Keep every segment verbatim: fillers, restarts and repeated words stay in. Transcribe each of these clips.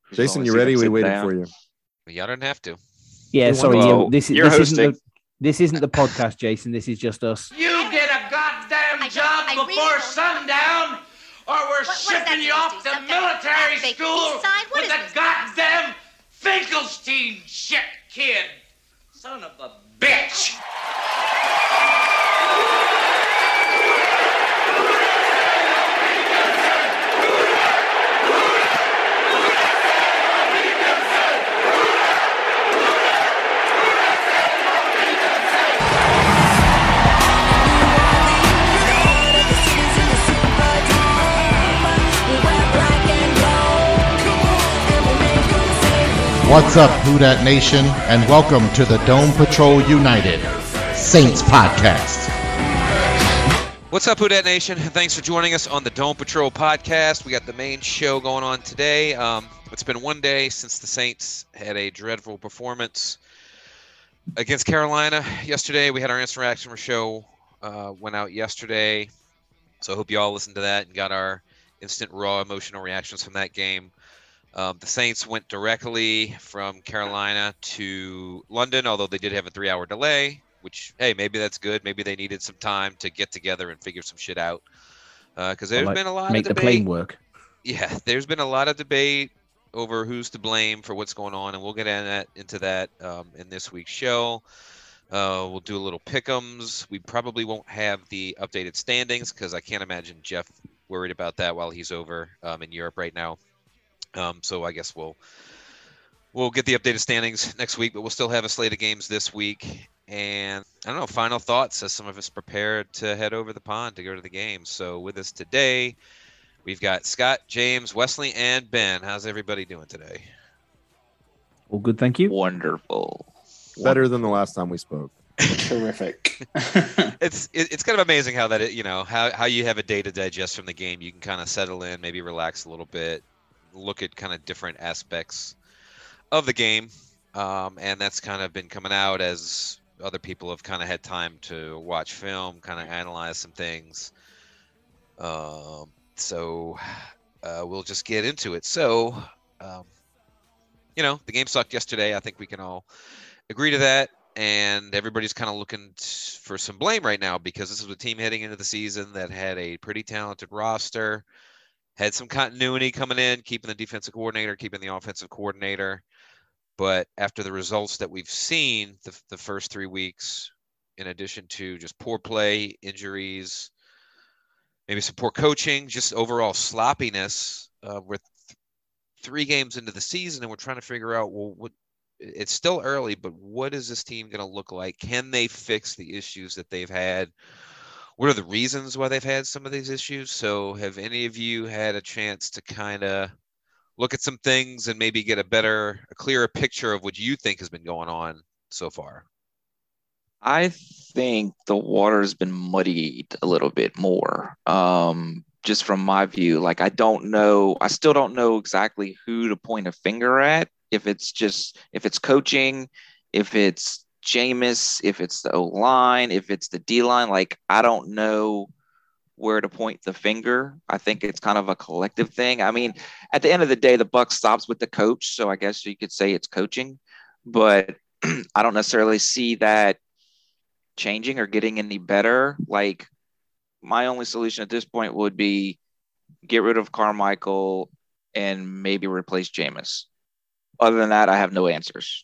Jason, you ready? We waited down. for you. Y'all don't have to. Yeah, sorry. Well, yeah, this is you're this hosting. isn't the this isn't the podcast, Jason. This is just us. You get a goddamn I job I before really sundown, or we're what shipping you off to military school with the goddamn Finkelstein shit, kid. Son of a bitch. What's up, Who Dat Nation, and welcome to the Dome Patrol United Saints Podcast. What's up, Who Dat Nation? Thanks for joining us on the Dome Patrol Podcast. We got the main show going on today. Um, it's been one day since the Saints had a dreadful performance against Carolina yesterday. We had our instant reaction show uh, went out yesterday, so I hope you all listened to that and got our instant raw emotional reactions from that game. Um, the Saints went directly from Carolina to London, although they did have a three-hour delay, which, hey, maybe that's good. Maybe they needed some time to get together and figure some shit out. Because uh, there's like, been a lot make of debate. Make the plane work. Yeah, there's been a lot of debate over who's to blame for what's going on, and we'll get in that, into that um, in this week's show. Uh, we'll do a little pick'ems. We probably won't have the updated standings because I can't imagine Jeff worried about that while he's over um, in Europe right now. Um, so I guess we'll we'll get the updated standings next week, but we'll still have a slate of games this week. And I don't know, final thoughts as some of us prepared to head over the pond to go to the game. So with us today, we've got Scott, James, Wesley, and Ben. How's everybody doing today? All good, thank you. Wonderful. Better than the last time we spoke. Terrific. it's it, it's kind of amazing how that it, you know how how you have a day to digest from the game. You can kind of settle in, maybe relax a little bit, look at kind of different aspects of the game, um, and that's kind of been coming out as other people have kind of had time to watch film, kind of analyze some things. Um, so uh, we'll just get into it. So, um, you know, the game sucked yesterday. I think we can all agree to that. And everybody's kind of looking t- for some blame right now because this is a team heading into the season that had a pretty talented roster, had some continuity coming in, keeping the defensive coordinator, keeping the offensive coordinator. But after the results that we've seen the, the first three weeks, in addition to just poor play, injuries, maybe some poor coaching, just overall sloppiness, uh, we're th- three games into the season and we're trying to figure out, well, what it's still early, but what is this team going to look like? Can they fix the issues that they've had? What are the reasons why they've had some of these issues? So have any of you had a chance to kind of look at some things and maybe get a better, a clearer picture of what you think has been going on so far? I think the water's been muddied a little bit more. Um, just from my view, like, I don't know, I still don't know exactly who to point a finger at. If it's just, if it's coaching, if it's Jameis, if it's the O-line, if it's the D-line, like, I don't know where to point the finger. I think it's kind of a collective thing. I mean, at the end of the day, the buck stops with the coach, so I guess you could say it's coaching, but I don't necessarily see that changing or getting any better. Like, my only solution at this point would be get rid of Carmichael and maybe replace Jameis. Other than that, I have no answers.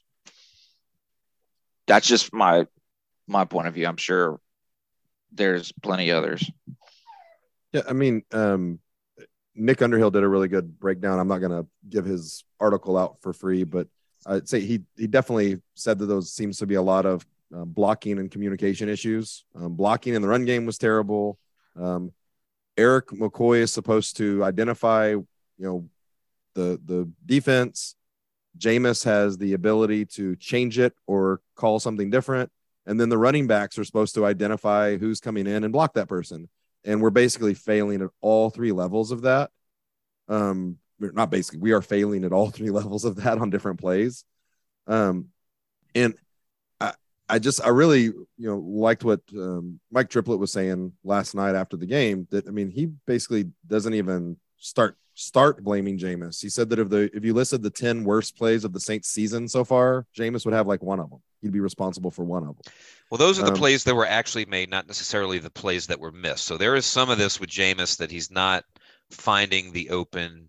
That's just my my point of view. I'm sure there's plenty others. Yeah, I mean, um, Nick Underhill did a really good breakdown. I'm not going to give his article out for free, but I'd say he he definitely said that those seems to be a lot of uh, blocking and communication issues. Um, blocking in the run game was terrible. Um, Eric McCoy is supposed to identify, you know, the the defense. Jameis has the ability to change it or call something different. And then the running backs are supposed to identify who's coming in and block that person. And we're basically failing at all three levels of that. Um, we're not basically, we are failing at all three levels of that on different plays. Um, and I, I just, I really, you know, liked what um, Mike Triplett was saying last night after the game, that, I mean, he basically doesn't even start start blaming Jameis. He said that if the if you listed the ten worst plays of the Saints season so far, Jameis would have like one of them. He'd be responsible for one of them. Well, those are the Um, plays that were actually made, not necessarily the plays that were missed. So there is some of this with Jameis that he's not finding the open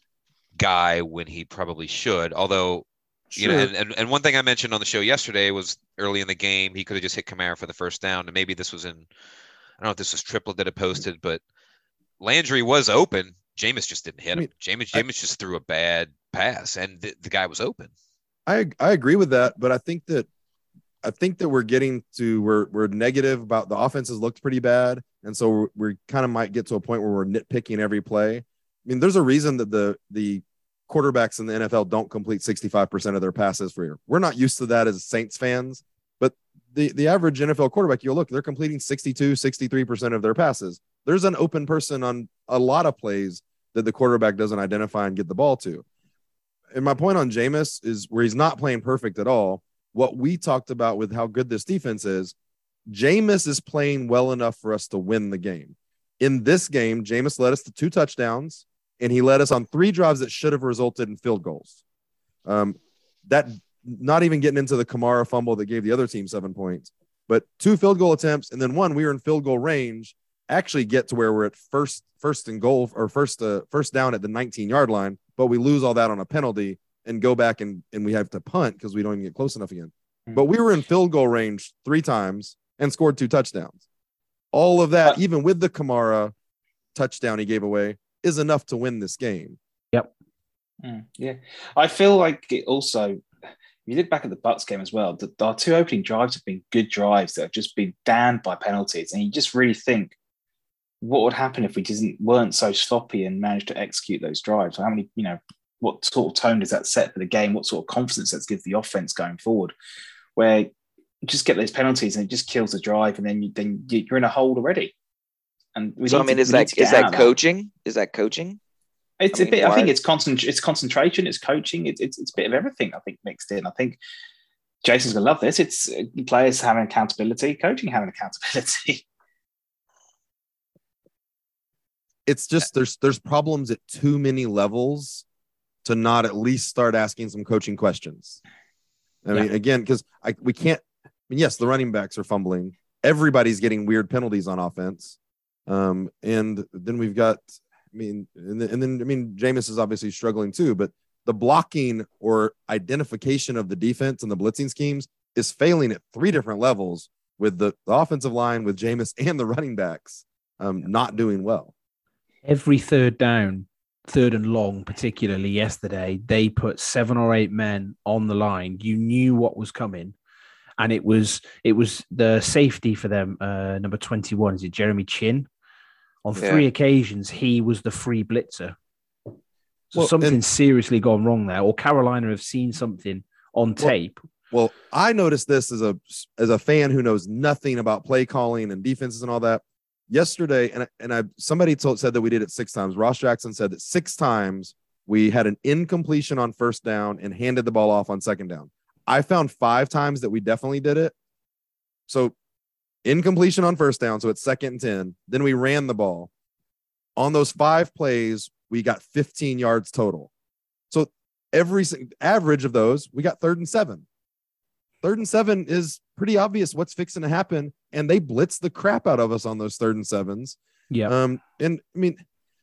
guy when he probably should. Although, you know, Sure. and, and, and one thing I mentioned on the show yesterday was early in the game, he could have just hit Kamara for the first down. And maybe this was in, I don't know if this was Triplett that had posted, but Landry was open. Jameis just didn't hit him. I mean, Jameis, I- Jameis just threw a bad pass, and the, the guy was open. I I agree with that, but I think that I think that we're getting to we're we're negative about the offenses looked pretty bad, and so we're, we kind of might get to a point where we're nitpicking every play. I mean, there's a reason that the the quarterbacks in the N F L don't complete sixty-five percent of their passes for year. We're not used to that as Saints fans, but the the average N F L quarterback, you'll look, they're completing sixty-two, sixty-three percent of their passes. There's an open person on a lot of plays that the quarterback doesn't identify and get the ball to. And my point on Jameis is where he's not playing perfect at all. What we talked about with how good this defense is, Jameis is playing well enough for us to win the game. In this game, Jameis led us to two touchdowns, and he led us on three drives that should have resulted in field goals. Um, that not even getting into the Kamara fumble that gave the other team seven points, but two field goal attempts, and then one we were in field goal range. Actually, get to where we're at first, first and goal or first, uh, first down at the nineteen yard line, but we lose all that on a penalty and go back and and we have to punt because we don't even get close enough again. But we were in field goal range three times and scored two touchdowns. All of that, even with the Kamara touchdown he gave away, is enough to win this game. Yep. Mm, yeah, I feel like it also. If you look back at the Bucks game as well, the, our two opening drives have been good drives that have just been damned by penalties, and you just really think, what would happen if we didn't weren't so sloppy and managed to execute those drives? How many, you know, what sort of tone does that set for the game? What sort of confidence that gives the offense going forward? Where you just get those penalties and it just kills the drive, and then you, then you're in a hole already. And we So I need mean, to- is we need that to get is out that of that. coaching? Is that coaching? It's I a mean, bit. I why- think it's concent- It's concentration. It's coaching. It's it's it's a bit of everything. I think mixed in. I think Jason's gonna love this. It's uh, players having accountability, coaching having accountability. It's just there's there's problems at too many levels to not at least start asking some coaching questions. I mean, again, because I we can't. I mean, yes, the running backs are fumbling. Everybody's getting weird penalties on offense, um, and then we've got. I mean, and then, and then I mean, Jameis is obviously struggling too, but the blocking or identification of the defense and the blitzing schemes is failing at three different levels with the, the offensive line, with Jameis and the running backs um, not doing well. Every third down, third and long, particularly yesterday, they put seven or eight men on the line. You knew what was coming. And it was it was the safety for them, uh, number twenty-one. Is it Jeremy Chin? On Yeah. three occasions, he was the free blitzer. So Well, something's and- seriously gone wrong there. Or Carolina have seen something on Well, tape. Well, I noticed this as a as a fan who knows nothing about play calling and defenses and all that. Yesterday, and and I somebody told said that we did it six times. Ross Jackson said that six times we had an incompletion on first down and handed the ball off on second down. I found five times that we definitely did it. So incompletion on first down, so it's second and ten. Then we ran the ball. On those five plays, we got fifteen yards total. So every sing- average of those, we got third and seven. Third and seven is pretty obvious what's fixing to happen, and they blitz the crap out of us on those third and sevens. Yeah. Um, and I mean,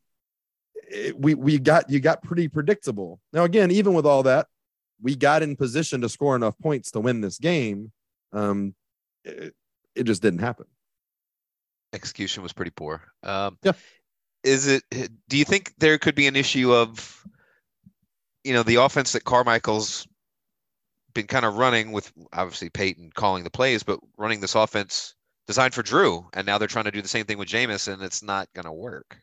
it, we we got you got pretty predictable. Now, again, even with all that, we got in position to score enough points to win this game. Um, it, it just didn't happen. Execution was pretty poor. Um, Yeah. Is it? Do you think there could be an issue of, you know, the offense that Carmichael's been kind of running with, obviously Peyton calling the plays, but running this offense designed for Drew, and now they're trying to do the same thing with Jameis, and it's not going to work.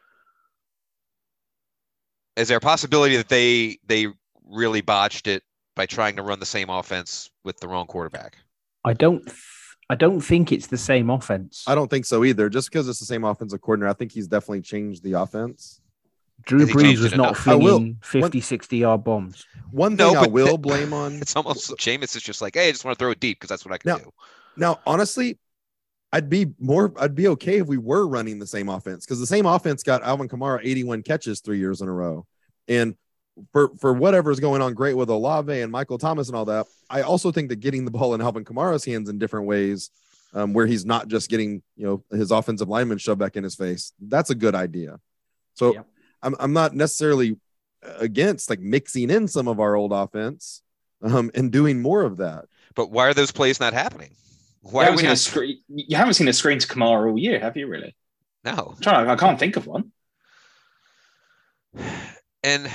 Is there a possibility that they they really botched it by trying to run the same offense with the wrong quarterback? I don't th- I don't think it's the same offense. I don't think so either. Just because it's the same offensive coordinator, I think he's definitely changed the offense. Drew Has he Brees changed was it not enough? I will- flinging fifty, sixty yard bombs. One No, thing I but will the- blame on It's almost Jameis is just like, hey, I just want to throw it deep because that's what I can Now- do. now, honestly, I'd be more, I'd be okay if we were running the same offense, because the same offense got Alvin Kamara eighty-one catches three years in a row. And for, for whatever's going on great with Olave and Michael Thomas and all that, I also think that getting the ball in Alvin Kamara's hands in different ways, um, where he's not just getting, you know, his offensive lineman shoved back in his face, that's a good idea. So yep. I'm, I'm not necessarily against like mixing in some of our old offense um, and doing more of that. But why are those plays not happening? Why you, are haven't we not... screen, you haven't seen a screen to Kamara all year, have you really? No. I'm trying, I can't think of one. And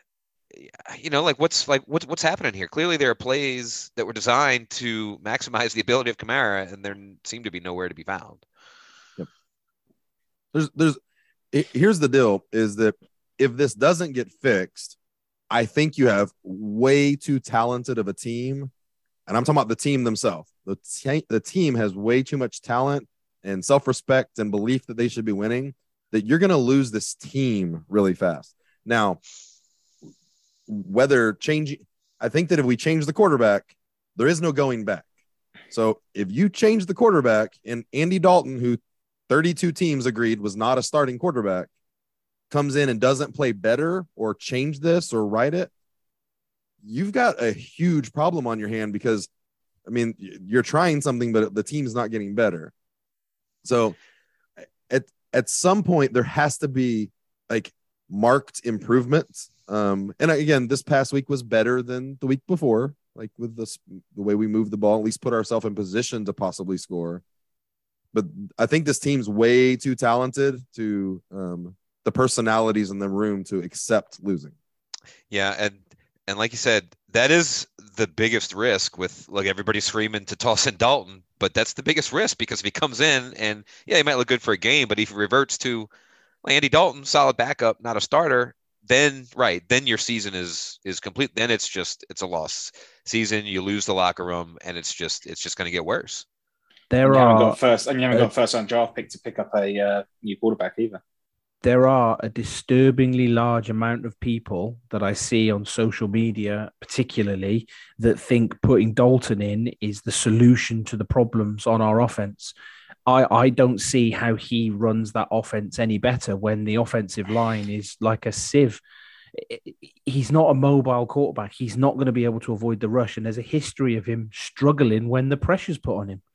you know, like what's like what's what's happening here? Clearly, there are plays that were designed to maximize the ability of Kamara, and there seem to be nowhere to be found. Yep. There's there's here's the deal: is that if this doesn't get fixed, I think you have way too talented of a team, and I'm talking about the team themselves. The te- the team has way too much talent and self-respect and belief that they should be winning, that you're going to lose this team really fast. Now, whether changing, I think that if we change the quarterback, there is no going back. So if you change the quarterback and Andy Dalton, who thirty-two teams agreed was not a starting quarterback, comes in and doesn't play better or change this or write it, you've got a huge problem on your hand, because I mean, you're trying something, but the team's not getting better. So at, at some point there has to be like marked improvements. Um, and again, this past week was better than the week before, like with this, the way we moved the ball, at least put ourselves in position to possibly score. But I think this team's way too talented to um, the personalities in the room to accept losing. Yeah. And, and like you said, that is the biggest risk with like everybody screaming to toss in Dalton, but that's the biggest risk, because if he comes in and yeah, he might look good for a game, but if he reverts to well, Andy Dalton, solid backup, not a starter, then right, then your season is is complete. Then it's just it's a lost season. You lose the locker room, and it's just it's just going to get worse. There and you are haven't got first, and you haven't uh, got first round draft pick to pick up a uh, new quarterback either. There are a disturbingly large amount of people that I see on social media, particularly, that think putting Dalton in is the solution to the problems on our offense. I, I don't see how he runs that offense any better when the offensive line is like a sieve. He's not a mobile quarterback. He's not going to be able to avoid the rush. And there's a history of him struggling when the pressure's put on him.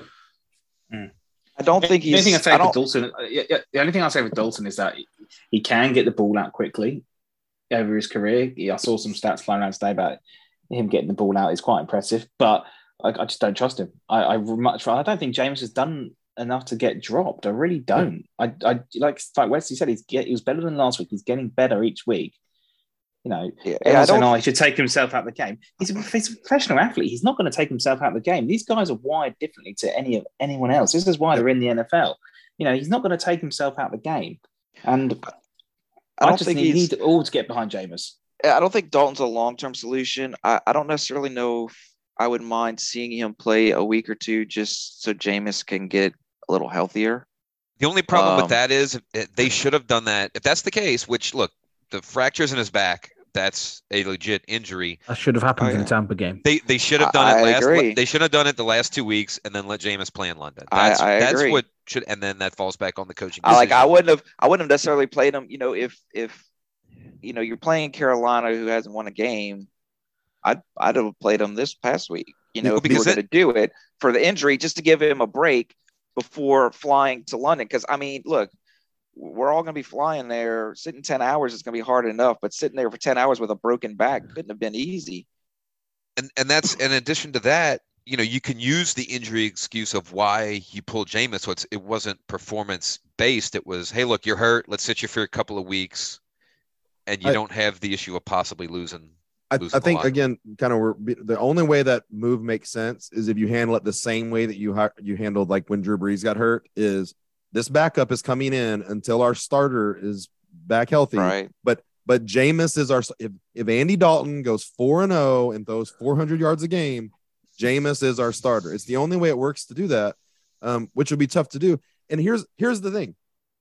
Mm. I don't think he's... The only thing I say I with Dalton, the only thing I say with Dalton is that he can get the ball out quickly over his career. I saw some stats flying around today about him getting the ball out. It's quite impressive, but I, I just don't trust him. I, I much I don't think James has done enough to get dropped. I really don't. I, I like like Wesley said, he's get, he was better than last week. He's getting better each week. You know, yeah, I don't know. He should take himself out of the game. He's a, he's a professional athlete. He's not going to take himself out of the game. These guys are wired differently to any of anyone else. This is why they're in the N F L. You know, he's not going to take himself out of the game. And I, I don't just think need, need all to get behind Jameis. I don't think Dalton's a long-term solution. I, I don't necessarily know if I would mind seeing him play a week or two just so Jameis can get a little healthier. The only problem um, with that is they should have done that. If that's the case, which look, the fractures in his back, that's a legit injury. That should have happened oh, in yeah. the Tampa game. They they should have done I, it I last. agree. They should have done it the last two weeks and then let Jameis play in London. That's I, I that's agree. what should, and then that falls back on the coaching. I like. decision. I wouldn't have. I wouldn't have necessarily played him. You know, if if you know you're playing Carolina, who hasn't won a game, I'd I'd have played him this past week. You know, Well, if you were because going to do it for the injury, just to give him a break before flying to London. Because I mean, look, we're all going to be flying there. Sitting ten hours is going to be hard enough, but sitting there for ten hours with a broken back couldn't have been easy. And and that's in addition to that, you know, you can use the injury excuse of why you pulled Jameis. So it's, it wasn't performance based. It was, hey, look, you're hurt. Let's sit you for a couple of weeks, and you I, don't have the issue of possibly losing. I, losing I think the again, kind of the only way that move makes sense is if you handle it the same way that you you handled like when Drew Brees got hurt. Is this backup is coming in until our starter is back healthy, Right. But but Jameis is our if if Andy Dalton goes four and zero and throws four hundred yards a game, Jameis is our starter. It's the only way it works to do that, um, which would be tough to do. And here's here's the thing,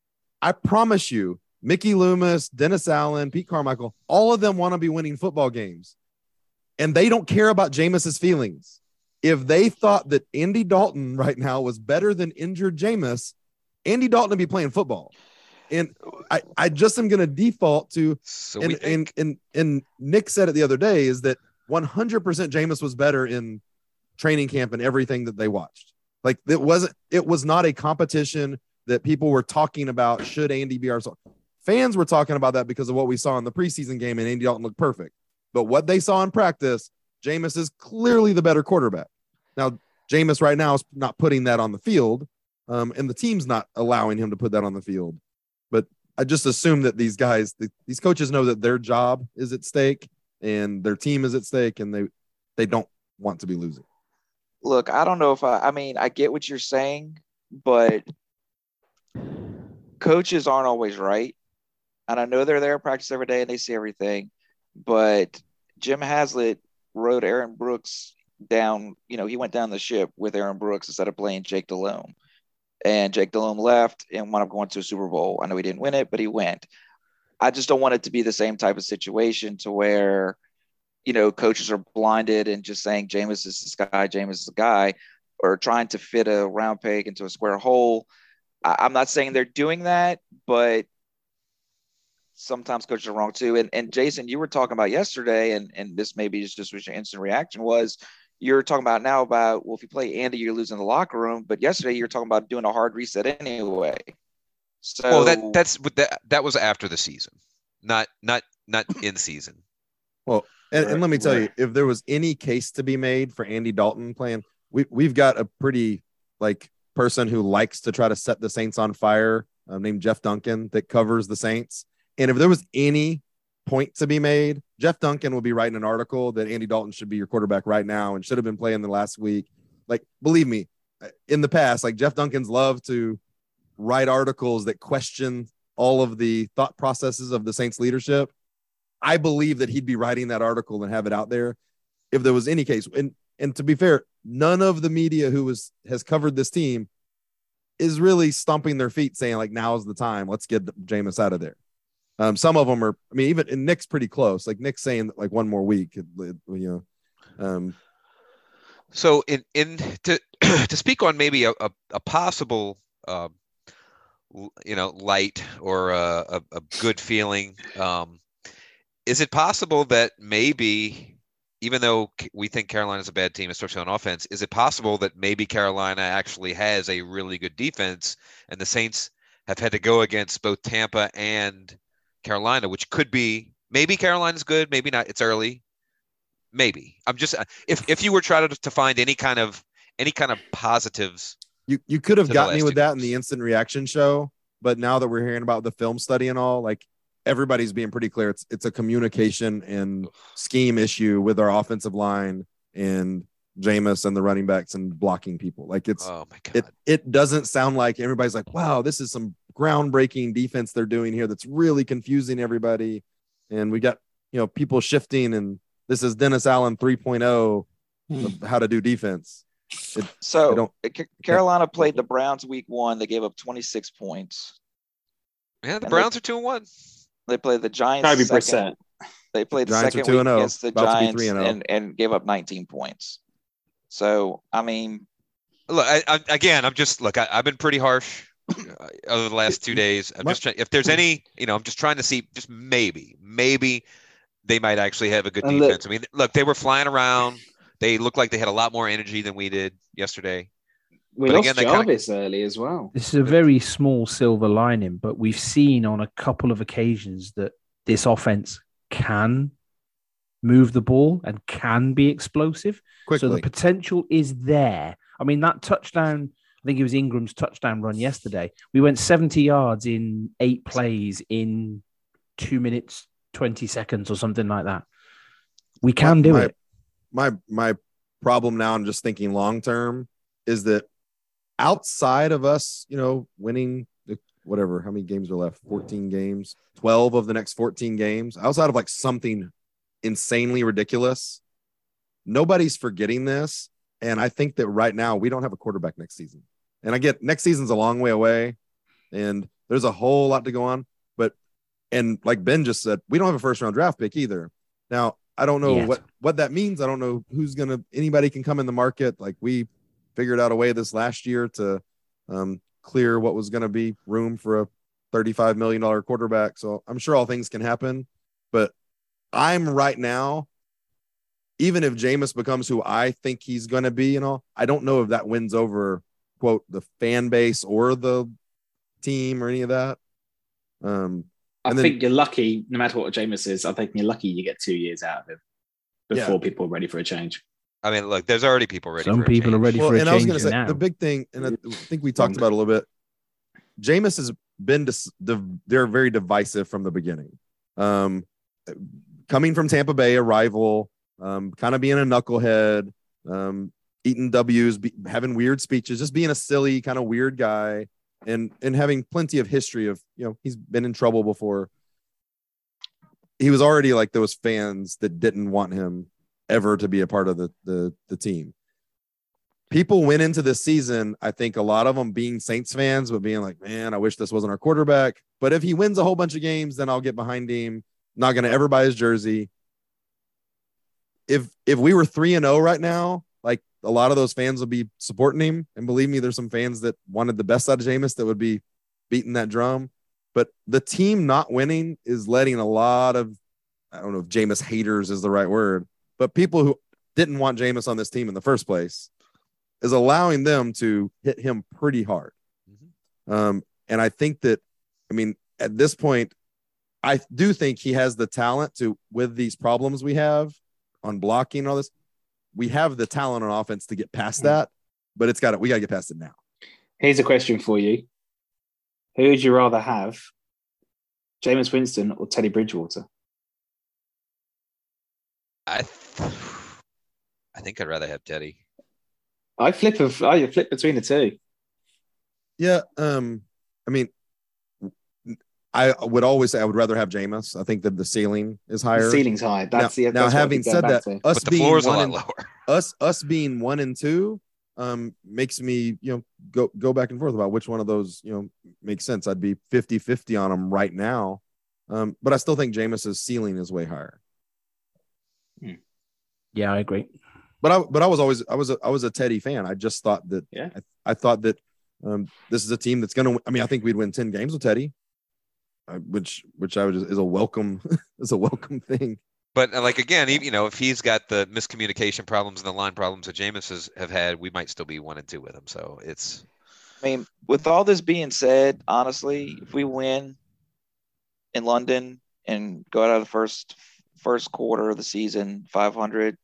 I promise you, Mickey Loomis, Dennis Allen, Pete Carmichael, all of them want to be winning football games, and they don't care about Jameis's feelings. if they thought that Andy Dalton right now was better than injured Jameis, Andy Dalton would be playing football. And I, I just am going to default to, So and, we think, and, and, and Nick said it the other day, is that one hundred percent Jameis was better in training camp and everything that they watched. Like it wasn't, it was not a competition that people were talking about. Should Andy be our fans were talking about that because of what we saw in the preseason game, and Andy Dalton looked perfect. But what they saw in practice, Jameis is clearly the better quarterback. Now, Jameis right now is not putting that on the field, um, and the team's not allowing him to put that on the field. But I just assume that these guys, the, these coaches know that their job is at stake and their team is at stake, and they they don't want to be losing. Look, I don't know if I, I mean, I get what you're saying, but coaches aren't always right. And I know they're there at practice every day and they see everything, but Jim Haslett rode Aaron Brooks down. You know, he went down the ship with Aaron Brooks instead of playing Jake Delhomme. And Jake Delhomme left and wound up going to a Super Bowl. I know he didn't win it, but he went. I just don't want it to be the same type of situation to where, you know, coaches are blinded and just saying Jameis is this guy, Jameis is the guy, or trying to fit a round peg into a square hole. I, I'm not saying they're doing that, but sometimes coaches are wrong too. And and Jason, you were talking about yesterday, and and this maybe is just what your instant reaction was. You're talking about now about, well, if you play Andy, you're losing the locker room. But yesterday you're talking about doing a hard reset anyway. So well, that that's that that was after the season, not not not in season. Well, and, and let me tell Right. you, if there was any case to be made for Andy Dalton playing, we we've got a pretty like person who likes to try to set the Saints on fire, uh, named Jeff Duncan, that covers the Saints. And if there was any point to be made, Jeff Duncan will be writing an article that Andy Dalton should be your quarterback right now and should have been playing the last week. Like, believe me, in the past, like Jeff Duncan's loved to write articles that question all of the thought processes of the Saints leadership. I believe that he'd be writing that article and have it out there if there was any case. And and to be fair, none of the media who was has covered this team is really stomping their feet saying like, now's the time, let's get Jameis out of there. Um, some of them are, I mean, even and Nick's pretty close. Like Nick's saying like one more week, you know. Um, So in in to to speak on maybe a a, a possible uh, you know light or a, a, a good feeling, um, is it possible that maybe, even though we think Carolina's a bad team, especially on offense, is it possible that maybe Carolina actually has a really good defense, and the Saints have had to go against both Tampa and Carolina, which could be maybe Carolina's good, maybe not. It's early. Maybe. I'm just if if you were trying to, to find any kind of any kind of positives. you you could have To the got me last with two that in games. the instant reaction show, but now that we're hearing about the film study and all, like everybody's being pretty clear. It's it's a communication and scheme issue with our offensive line and Jameis and the running backs and blocking people. Like it's Oh my god. it it doesn't sound like everybody's like, wow, this is some groundbreaking defense they're doing here that's really confusing everybody. And we got, you know, people shifting, and this is Dennis Allen three point oh of how to do defense. It, I So don't- Ca- Carolina played the Browns week one. They gave up twenty-six points. Yeah, the and Browns are two and one. They played the Giants. Jacoby second- Brissett. They played the Giants are second two week and oh, against the about to be Giants three and oh. and, and gave up nineteen points. So, I mean, Look, I, I, again, I'm just look. I, I've been pretty harsh uh, over the last two days. I'm My- just trying. If there's any, you know, I'm just trying to see. Just maybe, maybe they might actually have a good And look- defense. I mean, look, they were flying around. They looked like they had a lot more energy than we did yesterday. We But lost again, that kinda- Jarvis early as well. This is a very small silver lining, but we've seen on a couple of occasions that this offense can move the ball and can be explosive. quickly. So the potential is there. I mean, that touchdown, I think it was Ingram's touchdown run yesterday. We went seventy yards in eight plays in two minutes, twenty seconds or something like that. We can My- do my- it. my my problem now, I'm just thinking long term, is that outside of us, you know, winning the- whatever, how many games are left? fourteen games, twelve of the next fourteen games, outside of like something insanely ridiculous, nobody's forgetting this. And I think that right now we don't have a quarterback next season. And I get next season's a long way away and there's a whole lot to go on. But, and like Ben just said, we don't have a first round draft pick either. Now, I don't know Yet. what what that means. I don't know who's gonna anybody can come in the market. Like we figured out a way this last year to um, clear what was going to be room for a thirty-five million dollars quarterback. So I'm sure all things can happen, but I'm right now, even if Jameis becomes who I think he's going to be, you know, I don't know if that wins over quote the fan base or the team or any of that. Um, I and then- think you're lucky, no matter what Jameis is. I think you're lucky you get two years out of him before Yeah. people are ready for a change. I mean, look, there's already people ready. Some for a people are change. ready Well, for a and I was change going to say now. the big thing, and I think we talked about it a little bit. Jameis has been dis- div- they're very divisive from the beginning. Um, coming from Tampa Bay, a rival, um, kind of being a knucklehead, um, eating W's, be, having weird speeches, just being a silly kind of weird guy, and and having plenty of history of, you know, he's been in trouble before. He was already like those fans that didn't want him ever to be a part of the the, the team. People went into this season, I think a lot of them being Saints fans, but being like, man, I wish this wasn't our quarterback. But if he wins a whole bunch of games, then I'll get behind him. Not going to ever buy his jersey. If if we were three and oh right now, like a lot of those fans would be supporting him. And believe me, there's some fans that wanted the best out of Jameis that would be beating that drum. But the team not winning is letting a lot of, I don't know if Jameis haters is the right word, but people who didn't want Jameis on this team in the first place is allowing them to hit him pretty hard. Mm-hmm. Um, and I think that, I mean, at this point, I do think he has the talent to, with these problems we have on blocking and all this, we have the talent on offense to get past mm-hmm. that, but it's got to, we got to get past it now. Here's a question for you. Who would you rather have, Jameis Winston or Teddy Bridgewater? I, th- I think I'd rather have Teddy. I flip of I flip between the two. Yeah, um, I mean, I would always say I would rather have Jameis. I think that the ceiling is higher. The ceiling's high. That's now, the now having said that, to. us but the being floor is a one lot and, lower. Us us being one and two, um, makes me, you know, go go back and forth about which one of those, you know, makes sense. I'd be fifty-fifty on them right now, um, but I still think Jameis's ceiling is way higher. Hmm. Yeah, I agree. But I, but I was always, I was, a, I was a Teddy fan. I just thought that, yeah, I, I thought that um, this is a team that's going to, I mean, I think we'd win ten games with Teddy, uh, which, which I would just, is a welcome, is a welcome thing. But like, again, you know, if he's got the miscommunication problems and the line problems that Jameis has have had, we might still be one and two with him. So it's, I mean, with all this being said, honestly, if we win in London and go out of the first, first quarter of the season, five hundred,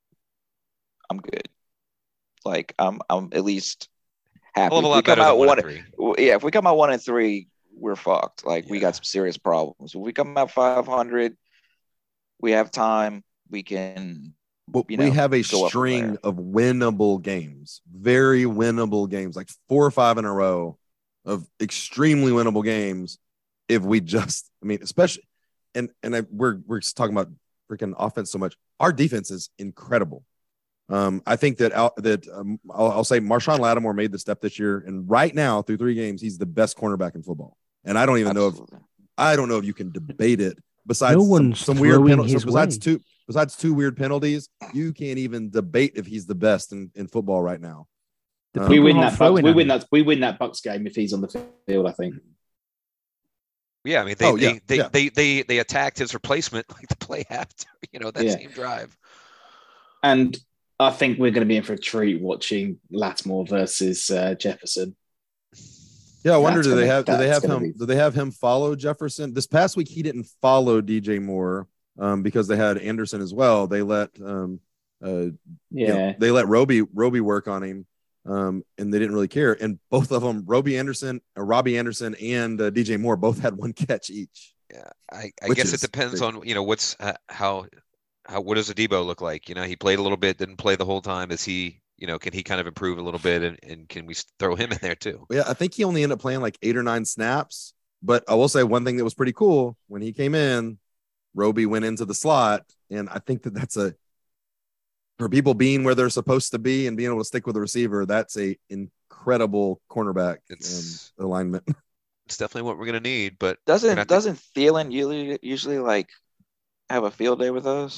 I'm good. Like I'm, I'm at least happy. a If we lot come better out than one one, and three. yeah, if we come out one and three, we're fucked. Like we Yeah. got some serious problems. If we come out five hundred, we have time. We can. But you we know, have a go up from string there. of winnable games, very winnable games, like four or five in a row of extremely winnable games. If we just, I mean, especially, and and I, we're we're just talking about freaking offense so much. Our defense is incredible. Um, I think that out, that um, I'll, I'll say Marshawn Lattimore made the step this year, and right now through three games, he's the best cornerback in football. And I don't even Absolutely. know if I don't know if you can debate it. Besides No some, one's some weird throwing penalties, his besides way. two besides two weird penalties, you can't even debate if he's the best in, in football right now. The Um, We people win aren't that. Bucks, throwing we at win him. that. We win that Bucks game if he's on the field. I think. Yeah, I mean, they Oh, they, yeah, they, yeah. they they they attacked his replacement like the play after, you know, that Yeah. same drive. And I think we're going to be in for a treat watching Lattimore versus uh, Jefferson. Yeah, I wonder That's do they gonna- have do they that's have gonna him be- do they have him follow Jefferson? This past week he didn't follow D J Moore um, because they had Anderson as well. They let um, uh, Yeah, you know, they let Roby Roby work on him, um, and they didn't really care. And both of them, Roby Anderson, uh, Robbie Anderson, and uh, D J Moore, both had one catch each. Yeah, I, I Which guess it is depends big. on, you know, what's uh, how how what does Adebo look like? You know, he played a little bit, didn't play the whole time. Is he, you know, can he kind of improve a little bit, and, and can we throw him in there too? Yeah, I think he only ended up playing like eight or nine snaps. But I will say one thing that was pretty cool when he came in, Roby went into the slot, and I think that that's a for people being where they're supposed to be and being able to stick with the receiver. That's a incredible cornerback It's- um, alignment. It's definitely what we're gonna need. But we're Doesn't gonna have to- doesn't Thielen usually usually like have a field day with us?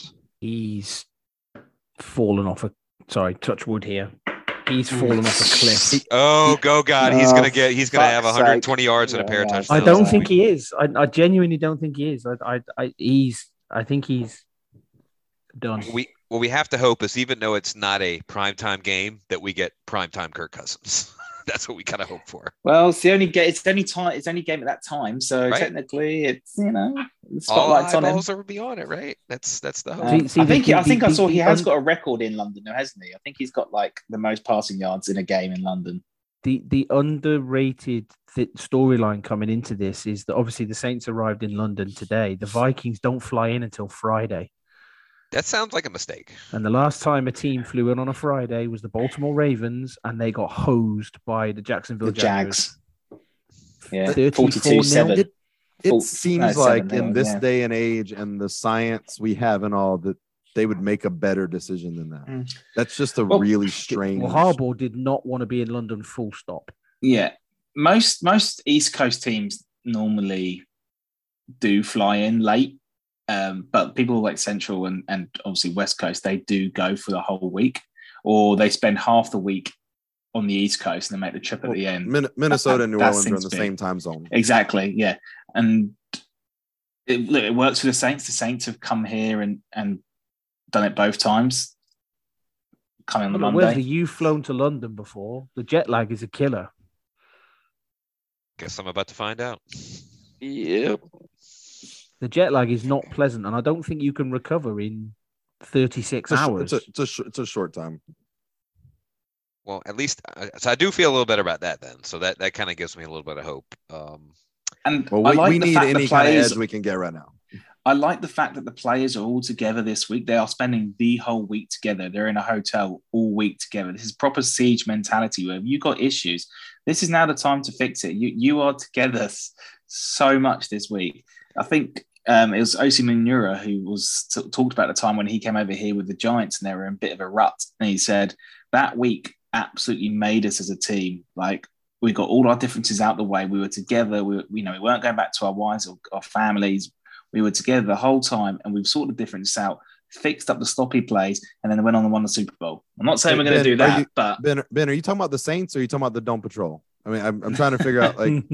he's fallen off a. Sorry, touch wood here. He's fallen off a cliff. Oh, go God! He's Oh, gonna get. He's gonna have fuck's one hundred sake. twenty yards and a pair of Yeah, touchdowns. I don't this think week. he is. I, I genuinely don't think he is. I, I, I, he's. I think he's done. We what we have to hope is, even though it's not a primetime game, that we get primetime Kirk Cousins. That's what we kind of hope for. Well, it's the only game. It's the only time. It's the only game at that time. So Right. technically, it's you know, the All spotlight's on him. eyeballs will be on it, right? That's that's the hope. Um, See- see, I think. the- I think the- I saw the- he the has un- got a record in London, now, hasn't he? I think he's got like the most passing yards in a game in London. The the underrated th- storyline coming into this is that obviously the Saints arrived in London today. The Vikings don't fly in until Friday. That sounds like a mistake. And the last time a team flew in on a Friday was the Baltimore Ravens, and they got hosed by the Jacksonville The Jaguars. Jags. Yeah, thirty-four forty-two nil. seven. It, it Full- seems no, like seven, in this yeah. day and age and the science we have and all that they would make a better decision than that. Mm. That's just a Well, really strange. Well, Harbaugh did not want to be in London. Full stop. Yeah, most most East Coast teams normally do fly in late, um, but people like Central and and obviously West Coast, they do go for the whole week, or they spend half the week on the East Coast and they make the trip at Well, the end. Min- Minnesota and New That Orleans are in seems the big. same time zone. Exactly, yeah, and it, look, it works for the Saints. The Saints have come here and and done it both times. Coming on the But Monday. Wesley, you've flown to London before. The jet lag is a killer. Guess I'm about to find out. Yep. The jet lag is not pleasant, and I don't think you can recover in thirty-six It's a, sh- hours. it's a, it's a, sh- it's a short time. Well, at least, uh, so I do feel a little better about that then. So that, that kind of gives me a little bit of hope. Um, and Well, I we, like we the need fact any the kind of players edge we can get right now. I like the fact that the players are all together this week. They are spending the whole week together. They're in a hotel all week together. This is proper siege mentality where if you've got issues, this is now the time to fix it. You you are together so much this week. I think um, it was Osi Manura who was t- talked about the time when he came over here with the Giants and they were in a bit of a rut. And he said that week absolutely made us as a team. Like, we got all our differences out the way. We were together. We, were, you know, we weren't going back to our wives or our families. We were together the whole time, and we've sorted the difference out, fixed up the sloppy plays, and then went on and won the Super Bowl. I'm not saying we're going to Ben, do are that, you- but Ben, Ben, are you talking about the Saints or are you talking about the Dome Patrol? I mean, I'm, I'm trying to figure out, like,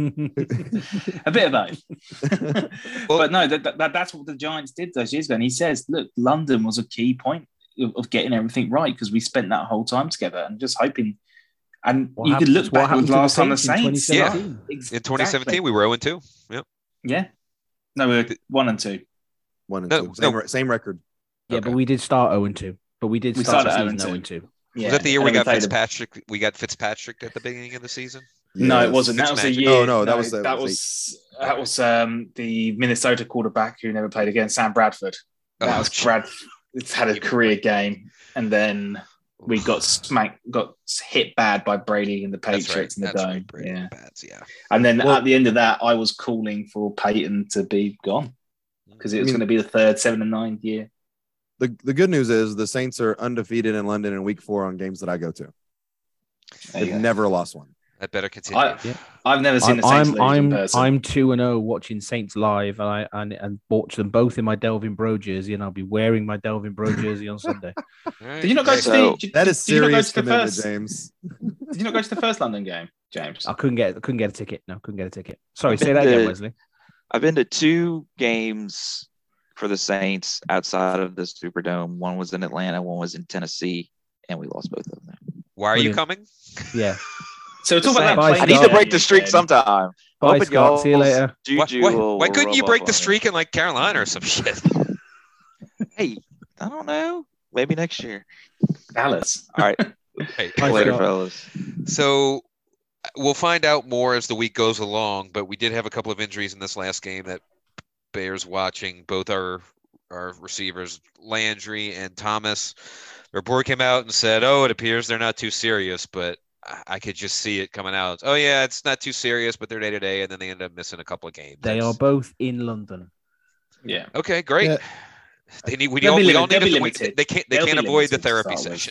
a bit of both. But no, that, that, that's what the Giants did those years ago. And he says, look, London was a key point of, of getting everything right because we spent that whole time together and just hoping. And What you happened- could look what back at happened the to the last time the Saints in Saints. twenty seventeen? Ex- in twenty seventeen, exactly. we were oh and two. Yep. Yeah. No, we were one and two. one and No, two. Same, no. re- same record. Yeah, Okay. but we did start zero and two. But we did We start the started season oh zero and and two. Yeah. Was that the year And we then got played a- Fitzpatrick? We got Fitzpatrick at the beginning of the season. No, it Yes. wasn't. That was a Fitzmagic. year. No, no, that was- that, that was was that was um, the Minnesota quarterback who never played again, Sam Bradford. That Oh, was gee. Brad. It's had a career game, and then we got smacked, got hit bad by Brady and the That's Patriots right. in the That's dome. right. Brady Yeah, Pats, yeah. and then Well- at the end of that, I was calling for Peyton to be gone because it was I mean- going to be the third seven and nine year. The, the good news is the Saints are undefeated in London in week four on games that I go to. There you They've go. never lost one. That better continue. I, Yeah. I've never seen I'm the Saints I'm lose in I'm, person. I'm two and zero watching Saints live, and I and, and watch them both in my Delvin Bro jersey, and I'll be wearing my Delvin Bro jersey on Sunday. All right. Did you not go to So- the? Did, That is did you not go serious to the commitment, first? James. Did you not go to the first London game, James? I couldn't get I couldn't get a ticket. No, couldn't get a ticket. Sorry, I've say been that again, to- Wesley. I've been to two games for the Saints outside of the Superdome. One was in Atlanta, one was in Tennessee, and we lost both of them. Why are you Brilliant. coming? Yeah. So talk about that. Bye, plane I need to Scott. break the streak sometime. Bye, Hoping Scott. y'all's See you later. Why, Juju why- will- why will couldn't you rub break off the on me. streak in like Carolina or some shit? Hey, I don't know. Maybe next year. Dallas. All right. Hey, Bye, Later, Scott. fellas. So we'll find out more as the week goes along, but we did have a couple of injuries in this last game that bears watching. Both our our receivers, Landry and Thomas. The report came out and said, "Oh, it appears they're not too serious," but I- I could just see it coming out. Oh yeah, it's not too serious, but they're day to day, and then they end up missing a couple of games. They That's- are both in London. Yeah. okay. Great. Yeah. They need. We They'll all, be we all limit- they'll need. be A, we, limited. they can't. They They'll can't be avoid the limited to therapy start with. session.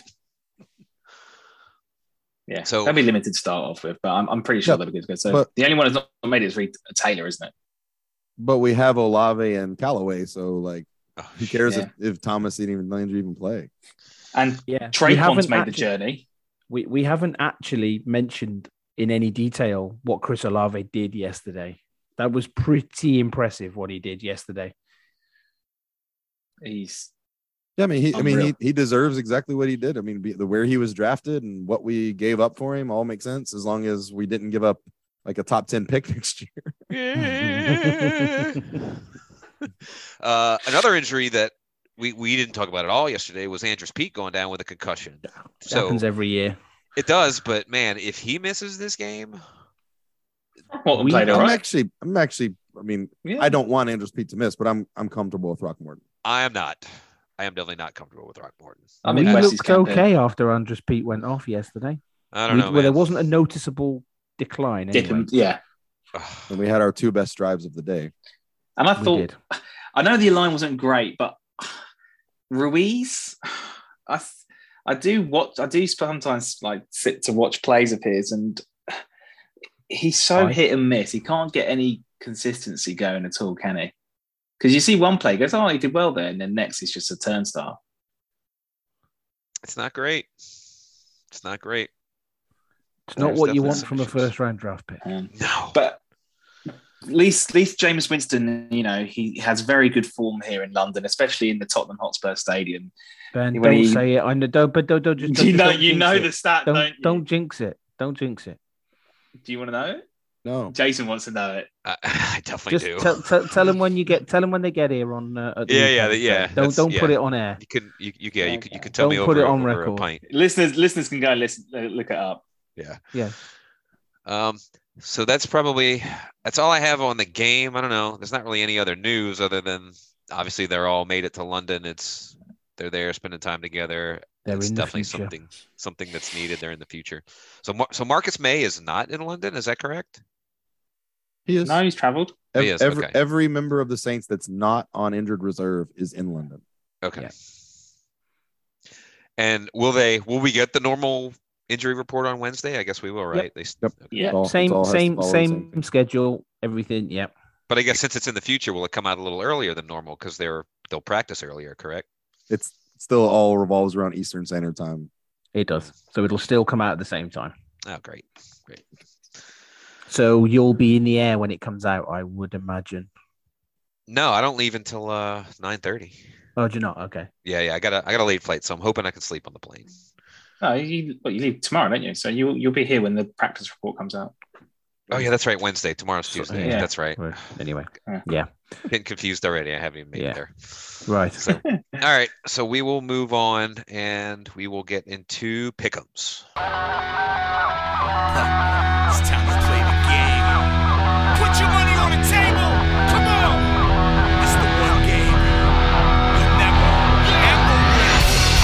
Yeah. So- So they'll be limited to start off with, but I'm, I'm pretty sure Yeah, they'll be good to go. So but- the only one who's not made it is Reed Taylor, isn't it? But we have Olave and Callaway, so like Oh, Who cares Yeah. if, if Thomas and Landry even play? And Yeah, Traquan's made the actually, journey. We we haven't actually mentioned in any detail what Chris Olave did yesterday. That was pretty impressive what he did yesterday. He's Yeah, I mean, he, I mean, he, Unreal. he deserves exactly what he did. I mean, be, the where he was drafted and what we gave up for him all makes sense as long as we didn't give up like a top ten pick next year. uh, another injury that we, we didn't talk about at all yesterday was Andrews Pete going down with a concussion. It So happens every year. it does, but man, if he misses this game, what We- played all I'm right. actually, I'm actually, I mean, Yeah. I don't want Andrews Pete to miss, but I'm I'm comfortable with Throckmorton. I am not. I am definitely not comfortable with Throckmorton. I'm we impressed he's looked camping. okay after Andrews Pete went off yesterday. I don't We- know, well, there man. wasn't a noticeable decline Dip anyway. him, yeah. And we had our two best drives of the day. And I We thought, did. I know the line wasn't great, but Ruiz, I, I do watch. I do sometimes like sit to watch plays of his, and he's so Why? hit and miss. He can't get any consistency going at all, can he? Because you see one play, he goes, "Oh, he did well there," and then next he's just a turnstile. It's not great. It's not great. It's not There's what you definitely want some from a issues. first round draft pick. Um, No. but at least, at least Jameis Winston, you know, he has very good form here in London, especially in the Tottenham Hotspur Stadium. Ben, When don't he- say it. I know, don't, but don't, don't just. Don't, you just know, don't you jinx know it. the stat, Don't, don't, you? don't jinx it. Don't jinx it. Do you want to know it? No, Jason wants to know it. I, I definitely Just do. tell, tell, tell them when you get. Tell them when they get here on. Uh, at the Yeah, yeah, weekend. yeah, Don't that's- don't put yeah. it on air. You can, you, you, yeah, you, could, you Okay. can tell me Don't over, put it on over a record. pint. Listeners, listeners can go and listen, uh, look it up. Yeah. Yeah. Um. So that's probably that's all I have on the game. I don't know. There's not really any other news other than obviously they're all made it to London. It's they're there spending time together. They're it's in the definitely future. something something that's needed there in the future. So Mar- so Marcus May is not in London. Is that correct? he is. No, he's travelled. Ev- He is, every, okay. every member of the Saints that's not on injured reserve is in London. Okay. Yeah. And will they? Will we get the normal injury report on Wednesday? I guess we will, right? They, Yep. okay. Yeah. It's all- it's Same all has to same follow the same schedule. Everything. Yep. But I guess since it's in the future, will it come out a little earlier than normal because they're they'll practice earlier, correct? It's still all revolves around Eastern Standard Time. It does. So it'll still come out at the same time. Oh, great, great. So you'll be in the air when it comes out, I would imagine. No, I don't leave until uh nine thirty. Oh, do you not? Okay. Yeah, yeah. I got a I got a late flight, so I'm hoping I can sleep on the plane. No, you, well, you leave tomorrow, don't you? So you'll you'll be here when the practice report comes out. Oh yeah, that's right. Wednesday. Tomorrow's Tuesday. yeah. That's right. Well, anyway. Yeah. Yeah. Getting confused already. I haven't even made Yeah. it there. Right. So, all right. So we will move on, and we will get into pick'ems. It's time to play the game. Put your money on the table. Come on. It's the one game you'll never, ever win.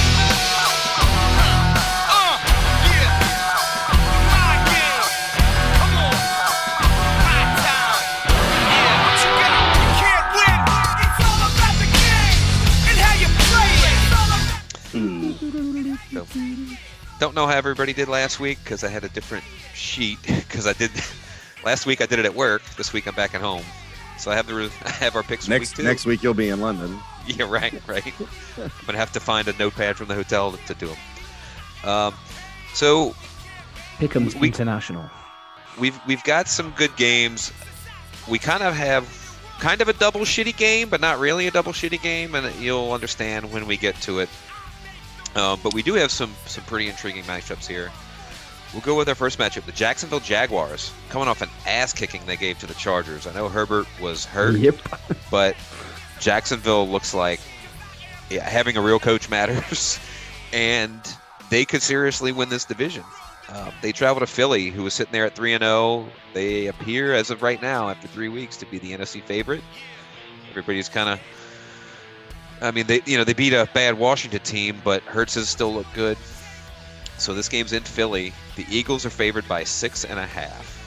Uh, yeah. My game. Come on. My time. Yeah, what you got? You can't win. It's all about the game and how you play it. It's all about So, don't know how everybody did last week because I had a different sheet because I did last week I did it at work. This week I'm back at home, so I have the I have our picks for Next week two. next week you'll be in London. Yeah, right, right. I'm gonna have to find a notepad from the hotel to, to do them. Um, so Pickham's We- International. we've we've got some good games. We kind of have kind of a double shitty game, but not really a double shitty game, and you'll understand when we get to it. Um, but we do have some some pretty intriguing matchups here. We'll go with our first matchup: the Jacksonville Jaguars, coming off an ass kicking they gave to the Chargers. I know Herbert was hurt, Yep. but Jacksonville looks like yeah, having a real coach matters, and they could seriously win this division. Um, they travel to Philly, who is sitting there at three and zero. They appear, as of right now, after three weeks, to be the N F C favorite. Everybody's kind of, I mean, they you know they beat a bad Washington team, but Hurts has still looked good. So this game's in Philly. The Eagles are favored by six and a half.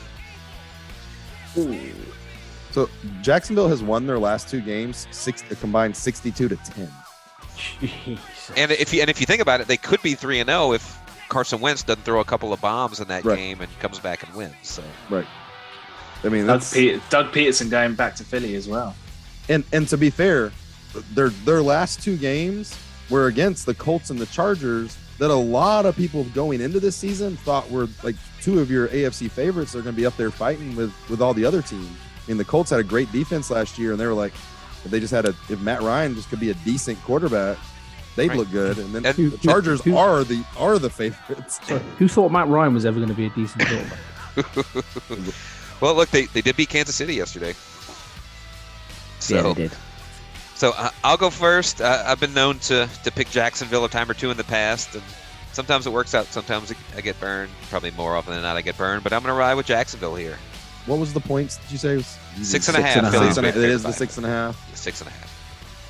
So Jacksonville has won their last two games, six a combined sixty-two to ten. Jesus. And if you and if you think about it, they could be three and zero if Carson Wentz doesn't throw a couple of bombs in that Right. game and comes back and wins. So Right. I mean, Doug, that's Pe- Doug Peterson going back to Philly as well. and and to be fair, their their last two games were against the Colts and the Chargers that a lot of people going into this season thought were like two of your A F C favorites. They're going to be up there fighting with with all the other teams. I mean, the Colts had a great defense last year, and they were like, if they just had a if Matt Ryan just could be a decent quarterback, they'd Right. look good. And then And the Chargers who- are the are the favorites. So who thought Matt Ryan was ever going to be a decent quarterback? Well, look, they, they did beat Kansas City yesterday. So, Yeah, they did. so uh, I'll go first. Uh, I've been known to to pick Jacksonville a time or two in the past, and sometimes it works out. Sometimes I get burned. Probably more often than not, I get burned. But I'm going to ride with Jacksonville here. What was the points? Did you say it was Six and a Six half. and a Phillies half. It win is the five. six and a half. Six and a half.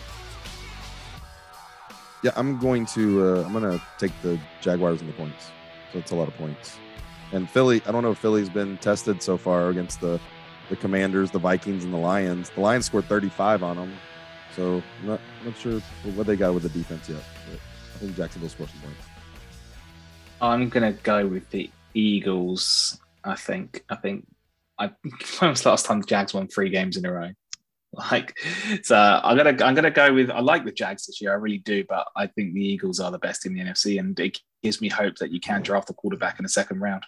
Yeah, I'm going to uh, I'm going to take the Jaguars in the points. So it's a lot of points. And Philly, I don't know if Philly's been tested so far against the the Commanders, the Vikings, and the Lions. The Lions scored thirty-five on them, so I'm not not sure what they got with the defense yet. But I think Jacksonville scored some points. I'm gonna go with the Eagles. I think. I think. I when was the last time the Jags won three games in a row? Like, so I'm gonna I'm gonna go with. I like the Jags this year. I really do, but I think the Eagles are the best in the N F C, and it gives me hope that you can draft a quarterback in the second round.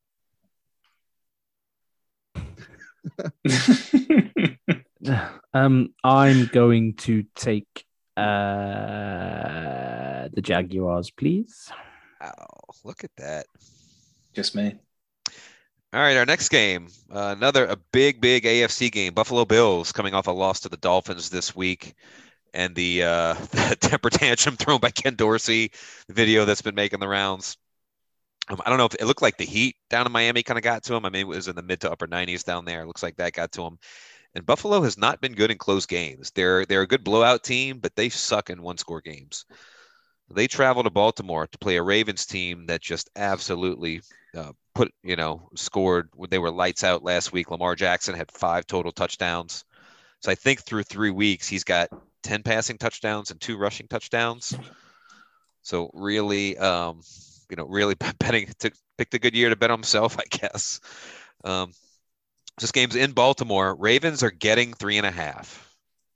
Um, I'm going to take uh, the Jaguars, please. Wow, look at that. Just me. All right, our next game, uh, another a big, big A F C game. Buffalo Bills coming off a loss to the Dolphins this week, and the, uh, the temper tantrum thrown by Ken Dorsey, the video that's been making the rounds. Um, I don't know if it looked like the heat down in Miami kind of got to him. I mean, it was in the mid to upper nineties down there. It looks like that got to him. And Buffalo has not been good in close games. They're they're a good blowout team, but they suck in one score games. They travel to Baltimore to play a Ravens team that just absolutely uh, put, you know, scored. They were lights out last week. Lamar Jackson had five total touchdowns. So I think through three weeks, he's got ten passing touchdowns and two rushing touchdowns. So really, um, you know, really betting to picked a good year to bet on himself, I guess. Um, this game's in Baltimore. Ravens are getting three and a half.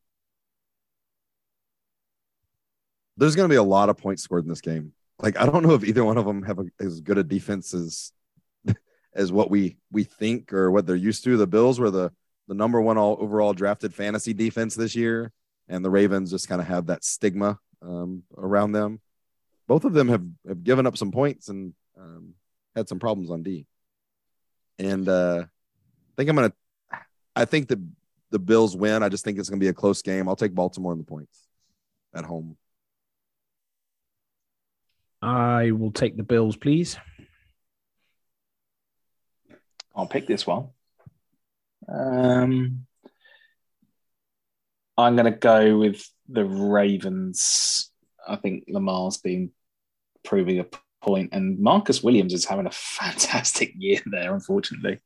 There's going to be a lot of points scored in this game. Like, I don't know if either one of them have a, as good a defense as as what we we think or what they're used to. The Bills were the the number one all overall drafted fantasy defense this year, and the Ravens just kind of have that stigma um, around them. Both of them have, have given up some points and um, had some problems on D. And uh, I think I'm gonna. I think the the Bills win. I just think it's gonna be a close game. I'll take Baltimore in the points at home. I will take the Bills, please. I'll pick this one. Um, I'm going to go with the Ravens. I think Lamar's been proving a point, and Marcus Williams is having a fantastic year there, unfortunately.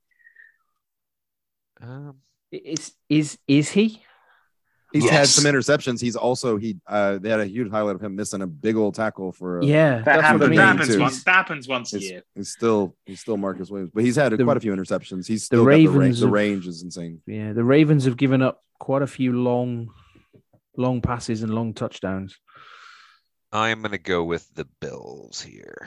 Um, Is is is he? He's had Yes. some interceptions. He's also he uh they had a huge highlight of him missing a big old tackle for a, Yeah, That that's what I happens, mean. that happens, too. once, that happens once a He's, year. he's still he's still Marcus Williams, but he's had The- quite a few interceptions. He's still got the, range, Ravens the have- range is insane. Yeah, the Ravens have given up quite a few long, long passes and long touchdowns. I'm going to go with the Bills here.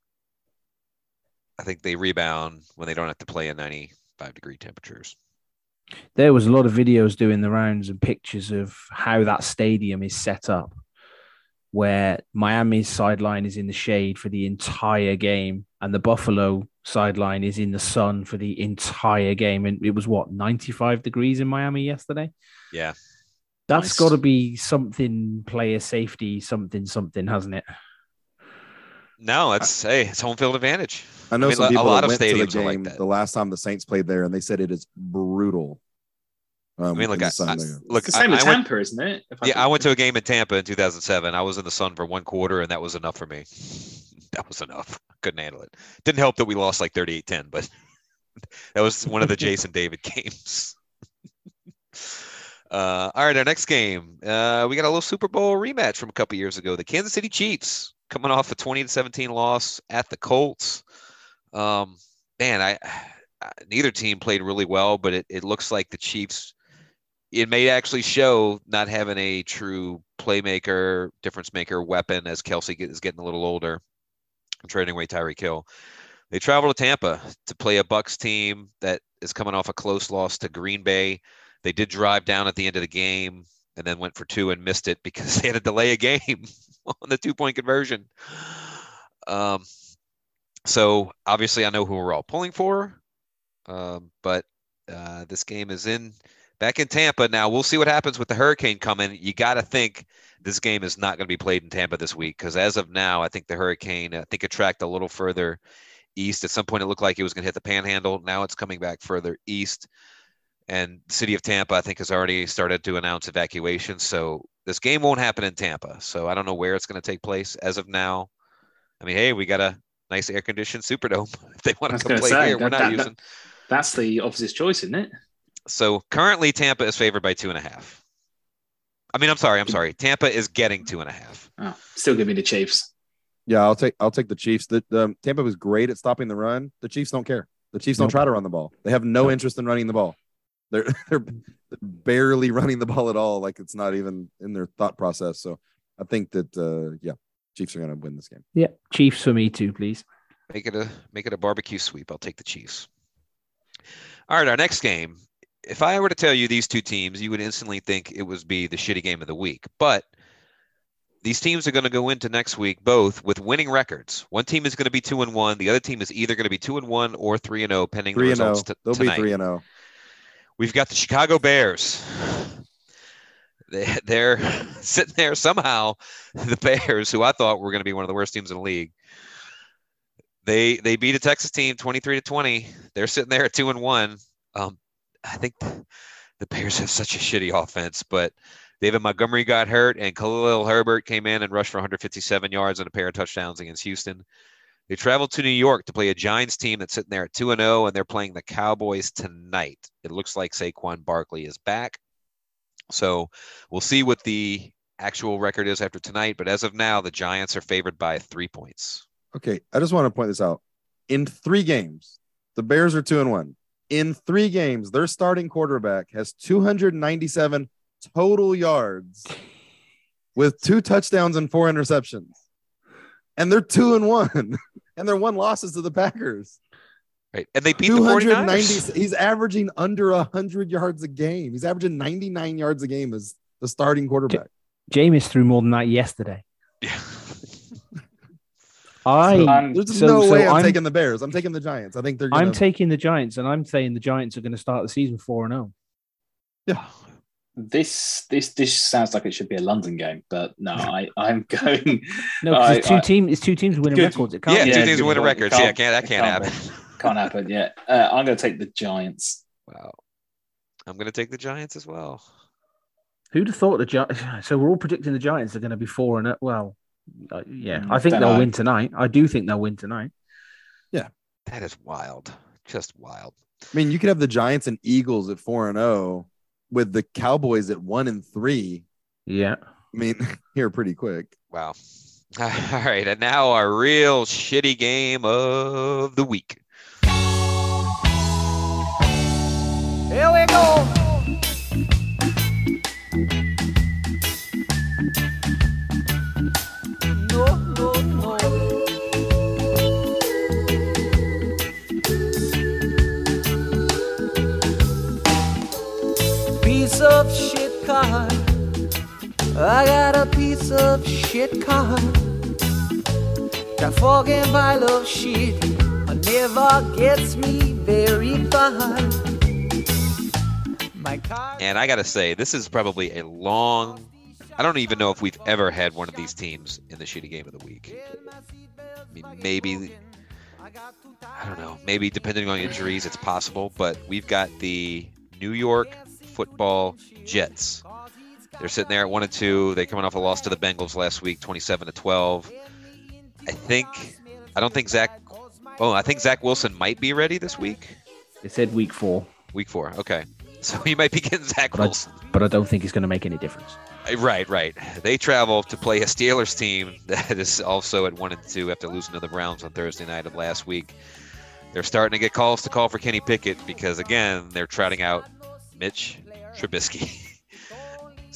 I think they rebound when they don't have to play in ninety-five degree temperatures. There was a lot of videos doing the rounds and pictures of how that stadium is set up, where Miami's sideline is in the shade for the entire game, and the Buffalo sideline is in the sun for the entire game. And it was what, ninety-five degrees in Miami yesterday? Yeah. That's Nice. got to be something player safety, something, something, hasn't it? No, it's hey, it's home field advantage. I know I mean, some a people lot that of went to the stadiums are like game that. the last time the Saints played there, and they said it is brutal. Um, I mean, look, in the I- sun I- there. look, It's the same I- with I went- Tampa, isn't it? If Yeah, I went to a game in Tampa in two thousand seven. I was in the sun for one quarter, and that was enough for me. That was enough. Couldn't handle it. Didn't help that we lost like thirty-eight ten, but that was one of the Jason David games. Uh, all right, our next game. Uh, we got a little Super Bowl rematch from a couple years ago. The Kansas City Chiefs coming off a twenty to seventeen loss at the Colts. Um, man, I, I neither team played really well, but it, it looks like the Chiefs, it may actually show not having a true playmaker, difference maker weapon as Kelsey get, is getting a little older, trading away Tyreek Hill. They travel to Tampa to play a Bucks team that is coming off a close loss to Green Bay. They did drive down at the end of the game and then went for two and missed it because they had to delay a game on the two-point conversion. Um, so obviously I know who we're all pulling for, um, but uh, this game is in back in Tampa. Now we'll see what happens with the hurricane coming. You got to think this game is not going to be played in Tampa this week because as of now, I think the hurricane, I think it tracked a little further east. At some point, it looked like it was going to hit the Panhandle. Now it's coming back further east. And the city of Tampa, I think, has already started to announce evacuation. So this game won't happen in Tampa. So I don't know where it's going to take place as of now. I mean, hey, we got a nice air-conditioned Superdome. If they want to come play say, here, we're that, not that, using. That, that's the obvious choice, isn't it? So currently, Tampa is favored by two and a half. I mean, I'm sorry, I'm sorry. Tampa is getting two and a half. Oh, still give me the Chiefs. Yeah, I'll take I'll take the Chiefs. The, the Tampa was great at stopping the run. The Chiefs don't care. The Chiefs don't Nope. try to run the ball. They have no Nope. interest in running the ball. They're they're barely running the ball at all. Like it's not even in their thought process. So I think that uh, yeah, Chiefs are going to win this game. Yeah, Chiefs for me too, please. Make it a make it a barbecue sweep. I'll take the Chiefs. All right, our next game. If I were to tell you these two teams, you would instantly think it would be the shitty game of the week. But these teams are going to go into next week both with winning records. One team is going to be two and one. The other team is either going to be two and one or three and zero, pending Three the and zero. results t- They'll tonight. be three and zero. We've got the Chicago Bears. They, they're sitting there somehow. The Bears, who I thought were going to be one of the worst teams in the league, they they beat a Texas team twenty-three to twenty. They're sitting there at two and one. Um, I think the Bears have such a shitty offense, but David Montgomery got hurt, and Khalil Herbert came in and rushed for one hundred fifty-seven yards and a pair of touchdowns against Houston. They traveled to New York to play a Giants team that's sitting there at two and oh, and they're playing the Cowboys tonight. It looks like Saquon Barkley is back. So we'll see what the actual record is after tonight, but as of now, the Giants are favored by three points. Okay, I just want to point this out. In three games, the Bears are two and one. In three games, their starting quarterback has two hundred ninety-seven total yards with two touchdowns and four interceptions. And they're two and one. And their one losses to the Packers. Right. And they beat the two hundred ninety. forty-niners. He's averaging under one hundred yards a game. He's averaging ninety-nine yards a game as the starting quarterback. Jameis threw more than that yesterday. Yeah. I Um, There's so- no so way I'm, I'm- taking the Bears. I'm taking the Giants. I think they're gonna, I'm taking the Giants, and I'm saying the Giants are going to start the season four and zero. yeah. This this this sounds like it should be a London game, but no, I I'm going. No, because I- it's two I- teams. It's two teams winning Good. records. It can't. Yeah, be. two Yeah, teams good winning point. records. Can't- Yeah, can't, that can't can't happen. Can't happen yet. Uh, I'm going to take the Giants. Wow. I'm going to take the Giants as well. Who'd have thought the Giants? So we're all predicting the Giants are going to be four and well, uh, yeah. Mm, I think don't they'll know. win tonight. I do think they'll win tonight. That is wild. Just wild. I mean, you could have the Giants and Eagles at four and zero, with the Cowboys at one and three. Yeah. I mean, here pretty quick. Wow. All right. And now our real shitty game of the week. Here we go. No, no, no. Piece of shit car. I got a piece of shit car. That fucking pile of shit never gets me very far. My car. And I got to say, this is probably a long. I don't even know if we've ever had one of these teams in the shitty game of the week. I mean, maybe. I don't know. Maybe depending on injuries, it's possible. But we've got the New York Football Jets. They're sitting there at one and two. They coming off a loss to the Bengals last week, twenty-seven to twelve. I think. I don't think Zach. Oh, I think Zach Wilson might be ready this week. They said week four, Week four. Okay. So he might be getting Zach but I, Wilson. but I don't think it's going to make any difference. Uh, Right, right. They travel to play a Steelers team that is also at one and two after losing to the Browns on Thursday night of last week. They're starting to get calls to call for Kenny Pickett because again they're trotting out Mitch Trubisky.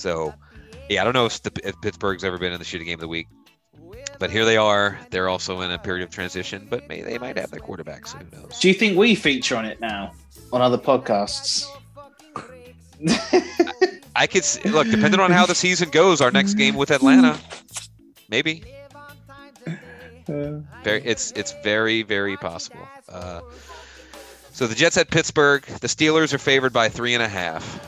So, yeah, I don't know if, the, if Pittsburgh's ever been in the shitty game of the week, but here they are. They're also in a period of transition, but may, they might have their quarterback, so who knows? Do you think we feature on it now on other podcasts? I could see, look, depending on how the season goes, our next game with Atlanta, maybe. Very, it's it's very very possible. Uh, so the Jets at Pittsburgh. The Steelers are favored by three and a half.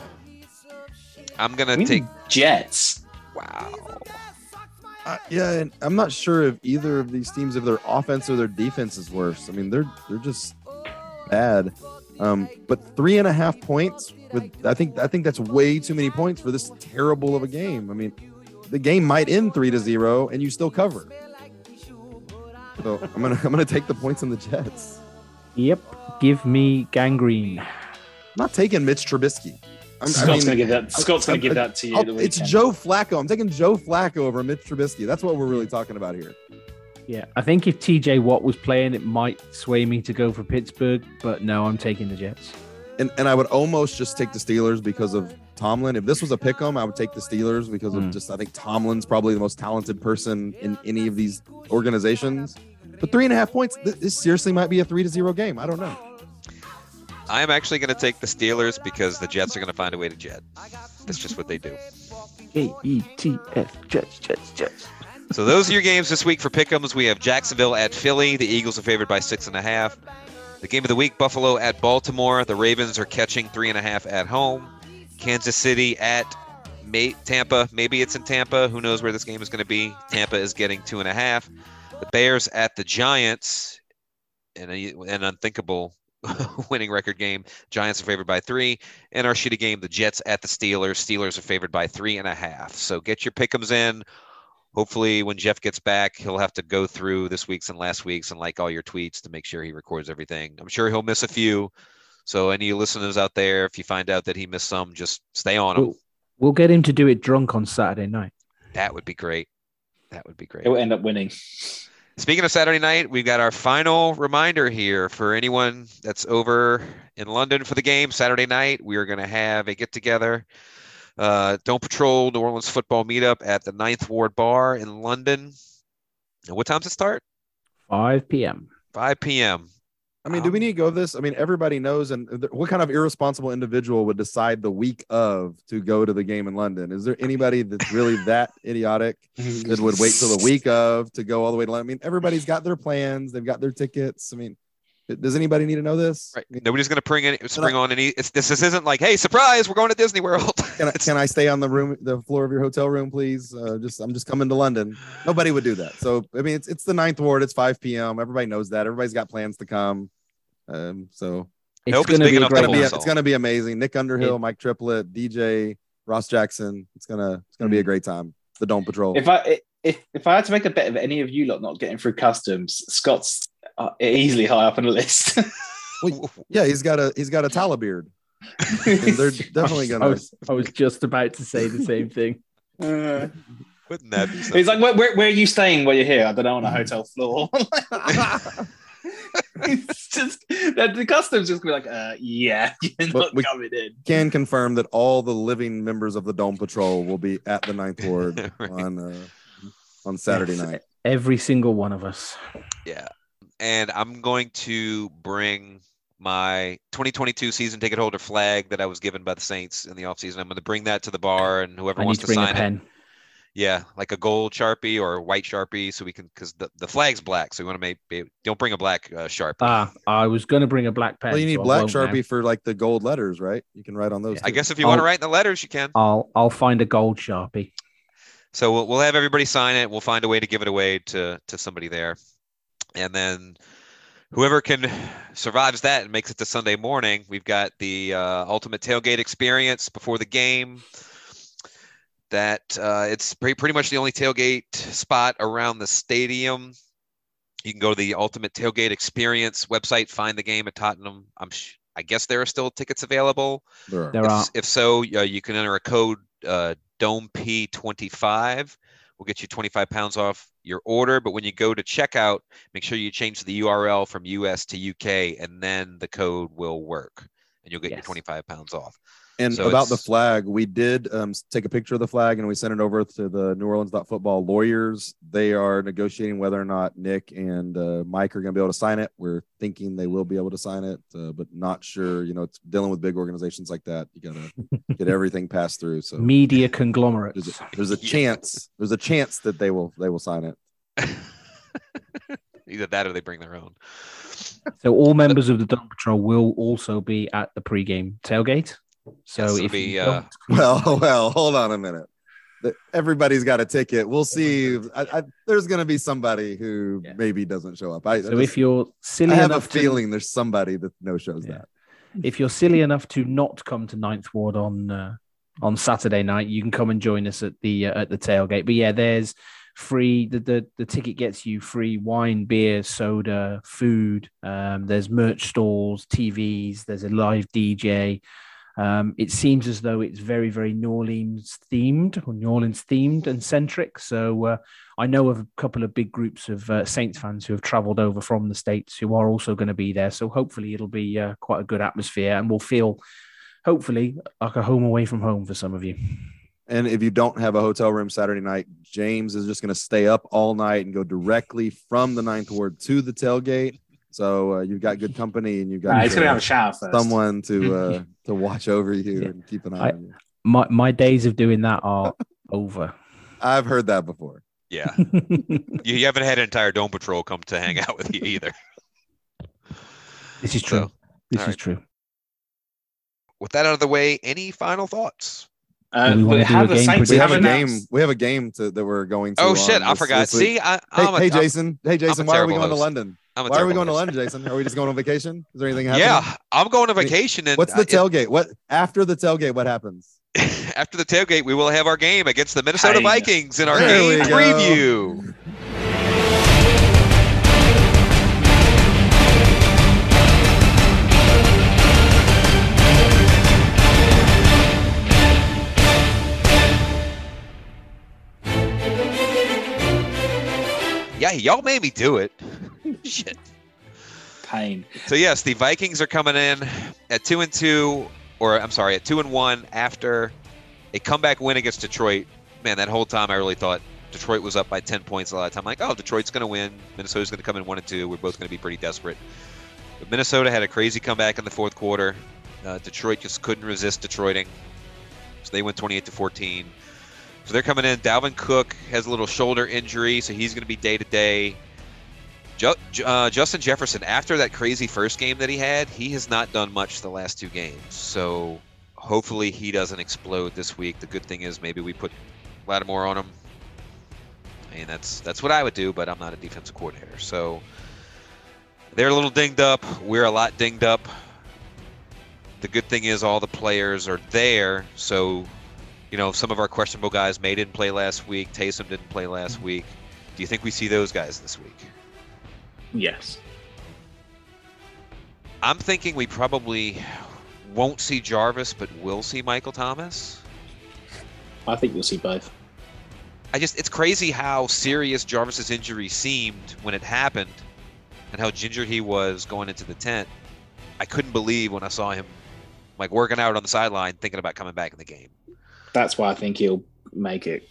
I'm gonna We take. need Jets. Wow. Uh, yeah, and I'm not sure if either of these teams, if their offense or their defense is worse. I mean, they're they're just bad. Um, but three and a half points with I think I think that's way too many points for this terrible of a game. I mean, the game might end three to zero and you still cover. So I'm gonna I'm gonna take the points on the Jets. Yep. Give me gangrene. I'm not taking Mitch Trubisky. I'm, Scott's I mean, gonna give that. Scott's gonna I- give I- that to you. I'll- the it's weekend. Joe Flacco. I'm taking Joe Flacco over Mitch Trubisky. That's what we're really talking about here. Yeah, I think if T J Watt was playing, it might sway me to go for Pittsburgh, but no, I'm taking the Jets. And and I would almost just take the Steelers because of Tomlin. If this was a pick 'em, I would take the Steelers because of Mm. just I think Tomlin's probably the most talented person in any of these organizations. But three and a half points, th- this seriously might be a three to zero game. I don't know. I am actually going to take the Steelers because the Jets are going to find a way to jet. That's just what they do. J E T F, Jets, Jets, Jets. So those are your games this week for Pick'ems. We have Jacksonville at Philly. The Eagles are favored by six and a half. The game of the week, Buffalo at Baltimore. The Ravens are catching three and a half at home. Kansas City at May- Tampa. Maybe it's in Tampa. Who knows where this game is going to be? Tampa is getting two and a half. The Bears at the Giants in a, an unthinkable winning record game. Giants are favored by three. And our shitty game, the Jets at the Steelers. Steelers are favored by three and a half. So get your pick'ems in. Hopefully when Jeff gets back, he'll have to go through this week's and last week's and like all your tweets to make sure he records everything. I'm sure he'll miss a few. So any listeners out there, if you find out that he missed some, just stay on him. We'll, we'll get him to do it drunk on Saturday night. That would be great. That would be great. It will end up winning. Speaking of Saturday night, we've got our final reminder here for anyone that's over in London for the game. Saturday night, we are going to have a get-together. Uh, Don't Patrol New Orleans football meetup at the Ninth Ward Bar in London. And what time's it start? five p.m. five p.m. I mean, do we need to go this? I mean, everybody knows. And th- what kind of irresponsible individual would decide the week of to go to the game in London? Is there anybody that's really that idiotic that would wait till the week of to go all the way to London? I mean, everybody's got their plans. They've got their tickets. I mean, does anybody need to know this? Right. Nobody's going to bring any, spring on any. It's, this, this isn't like, hey, surprise, we're going to Disney World. Can I, can I stay on the room, the floor of your hotel room, please? Uh, just I'm just coming to London. Nobody would do that. So I mean, it's it's the Ninth Ward. It's five p.m. Everybody knows that. Everybody's got plans to come. Um, so It's Nope, it's going to big be a enough it's great gonna be one. Also. it's gonna be amazing. Nick Underhill, It- Mike Triplett, D J, Ross Jackson. It's gonna it's gonna be a great time. The Dome Patrol. If I if if I had to make a bet of any of you lot not getting through customs, Scott's uh, easily high up on the list. Well, yeah, he's got a he's got a towel beard. And they're definitely I gonna. was, I was just about to say the same thing. Uh, Wouldn't that be so He's like, where, where, where are you staying while you're here? I don't know, on a hotel floor. It's just the, the customs just be like, uh, yeah, you're But not we- coming in. Can confirm that all the living members of the Dome Patrol will be at the Ninth Ward Right. on uh, on Saturday Yes, night. Every single one of us. Yeah. And I'm going to bring my twenty twenty-two season ticket holder flag that I was given by the Saints in the offseason. I'm going to bring that to the bar, and whoever I need wants to to bring a sign it. pen. Yeah, like a gold Sharpie or a white Sharpie, so we can, because the, the flag's black, so we want to make, be- don't bring a black uh, Sharpie. Ah, I was going to bring a black pen. Well, you need so I black won't now. Sharpie for like the gold letters, right? You can write on those. I too. guess if you want to I'll- write in the letters, you can. I'll I'll find a gold Sharpie. So we'll, we'll have everybody sign it. We'll find a way to give it away to, to somebody there. And then whoever can survives that and makes it to Sunday morning, we've got the uh, ultimate tailgate experience before the game. That uh, it's pretty, pretty much the only tailgate spot around the stadium. You can go to the Ultimate Tailgate Experience website, find the game at Tottenham. I'm sh- I guess there are still tickets available. There are. There If, are. if so, uh, you can enter a code uh, Dome P twenty-five. We'll get you twenty-five pounds off your order. But when you go to checkout, make sure you change the U R L from U S to U K, and then the code will work, and you'll get your Yes. twenty-five pounds off. And So about the it's- flag, we did um, take a picture of the flag and we sent it over to the New Orleans Football lawyers. They are negotiating whether or not Nick and uh, Mike are going to be able to sign it. We're thinking they will be able to sign it, uh, but not sure. You know, it's dealing with big organizations like that. You got to get everything passed through. So Media conglomerates. there's a, there's a Yeah. chance. There's a chance that they will they will sign it. Either that or they bring their own. So all members of the Dome Patrol will also be at the pregame tailgate. So Yes, it'll if be, you uh, don't- Well, well, hold on a minute. The- Everybody's got a ticket. We'll see. I, I, there's going to be somebody who Yeah. maybe doesn't show up. I, so if you're I silly have a enough to, feeling there's somebody that no shows Yeah. that. if you're silly enough to not come to Ninth Ward on uh, on Saturday night, you can come and join us at the uh, at the tailgate. But yeah, there's free. The, the the ticket gets you free wine, beer, soda, food. Um, there's merch stalls, T Vs. There's a live D J. Um, it seems as though it's very, very New Orleans themed or New Orleans themed and centric. So uh, I know of a couple of big groups of uh, Saints fans who have traveled over from the States who are also going to be there. So hopefully it'll be uh, quite a good atmosphere and we'll feel, hopefully, like a home away from home for some of you. And if you don't have a hotel room Saturday night, James is just going to stay up all night and go directly from the Ninth Ward to the tailgate. So uh, you've got good company and you've got Nah, he's gonna uh, have a shower first. someone to uh, to watch over you Yeah. and keep an eye I- on you. My, my days of doing that are over. I've heard that before. Yeah. you, you haven't had an entire Dome Patrol come to hang out with you either. This is true. So, this all is right. true. With that out of the way, any final thoughts? Uh, Do we wanna but do have a the game Saints We prediction? have a have game. announced- We have a game to, that we're going to. Oh shit, on I this- forgot. this week. See, I, Hey, I'm a, hey I'm- Jason. Hey, Jason. a Why are we terrible going to host. London? I'm a Why are we terrible going to host. London, Jason? Are we just going on vacation? Is there anything happening? Yeah, I'm going on vacation. And What's the I- it- tailgate? What after the tailgate? What happens? after the tailgate, we will have our game against the Minnesota Hey. Vikings in our There game we go. preview. Yeah, y'all made me do it. Shit. Pain. So yes, the Vikings are coming in at two and two, or I'm sorry, at two and one after a comeback win against Detroit. Man, that whole time I really thought Detroit was up by ten points a lot of time. Like, oh, Detroit's going to win. Minnesota's going to come in one and two. We're both going to be pretty desperate. But Minnesota had a crazy comeback in the fourth quarter. Uh, Detroit just couldn't resist Detroiting, so they went twenty-eight to fourteen. So they're coming in. Dalvin Cook has a little shoulder injury, so he's going to be day to day. Ju- uh, Justin Jefferson, after that crazy first game that he had, he has not done much the last two games. So hopefully he doesn't explode this week. The good thing is maybe we put Lattimore on him. And that's that's what I would do, but I'm not a defensive coordinator. So they're a little dinged up. We're a lot dinged up. The good thing is all the players are there. So, you know, some of our questionable guys may didn't play last week. Taysom didn't play last week. Do you think we see those guys this week? Yes. I'm thinking we probably won't see Jarvis, but will see Michael Thomas. I think you'll see both. I just, it's crazy how serious Jarvis's injury seemed when it happened and how gingered he was going into the tent. I couldn't believe when I saw him like working out on the sideline, thinking about coming back in the game. That's why I think he'll make it.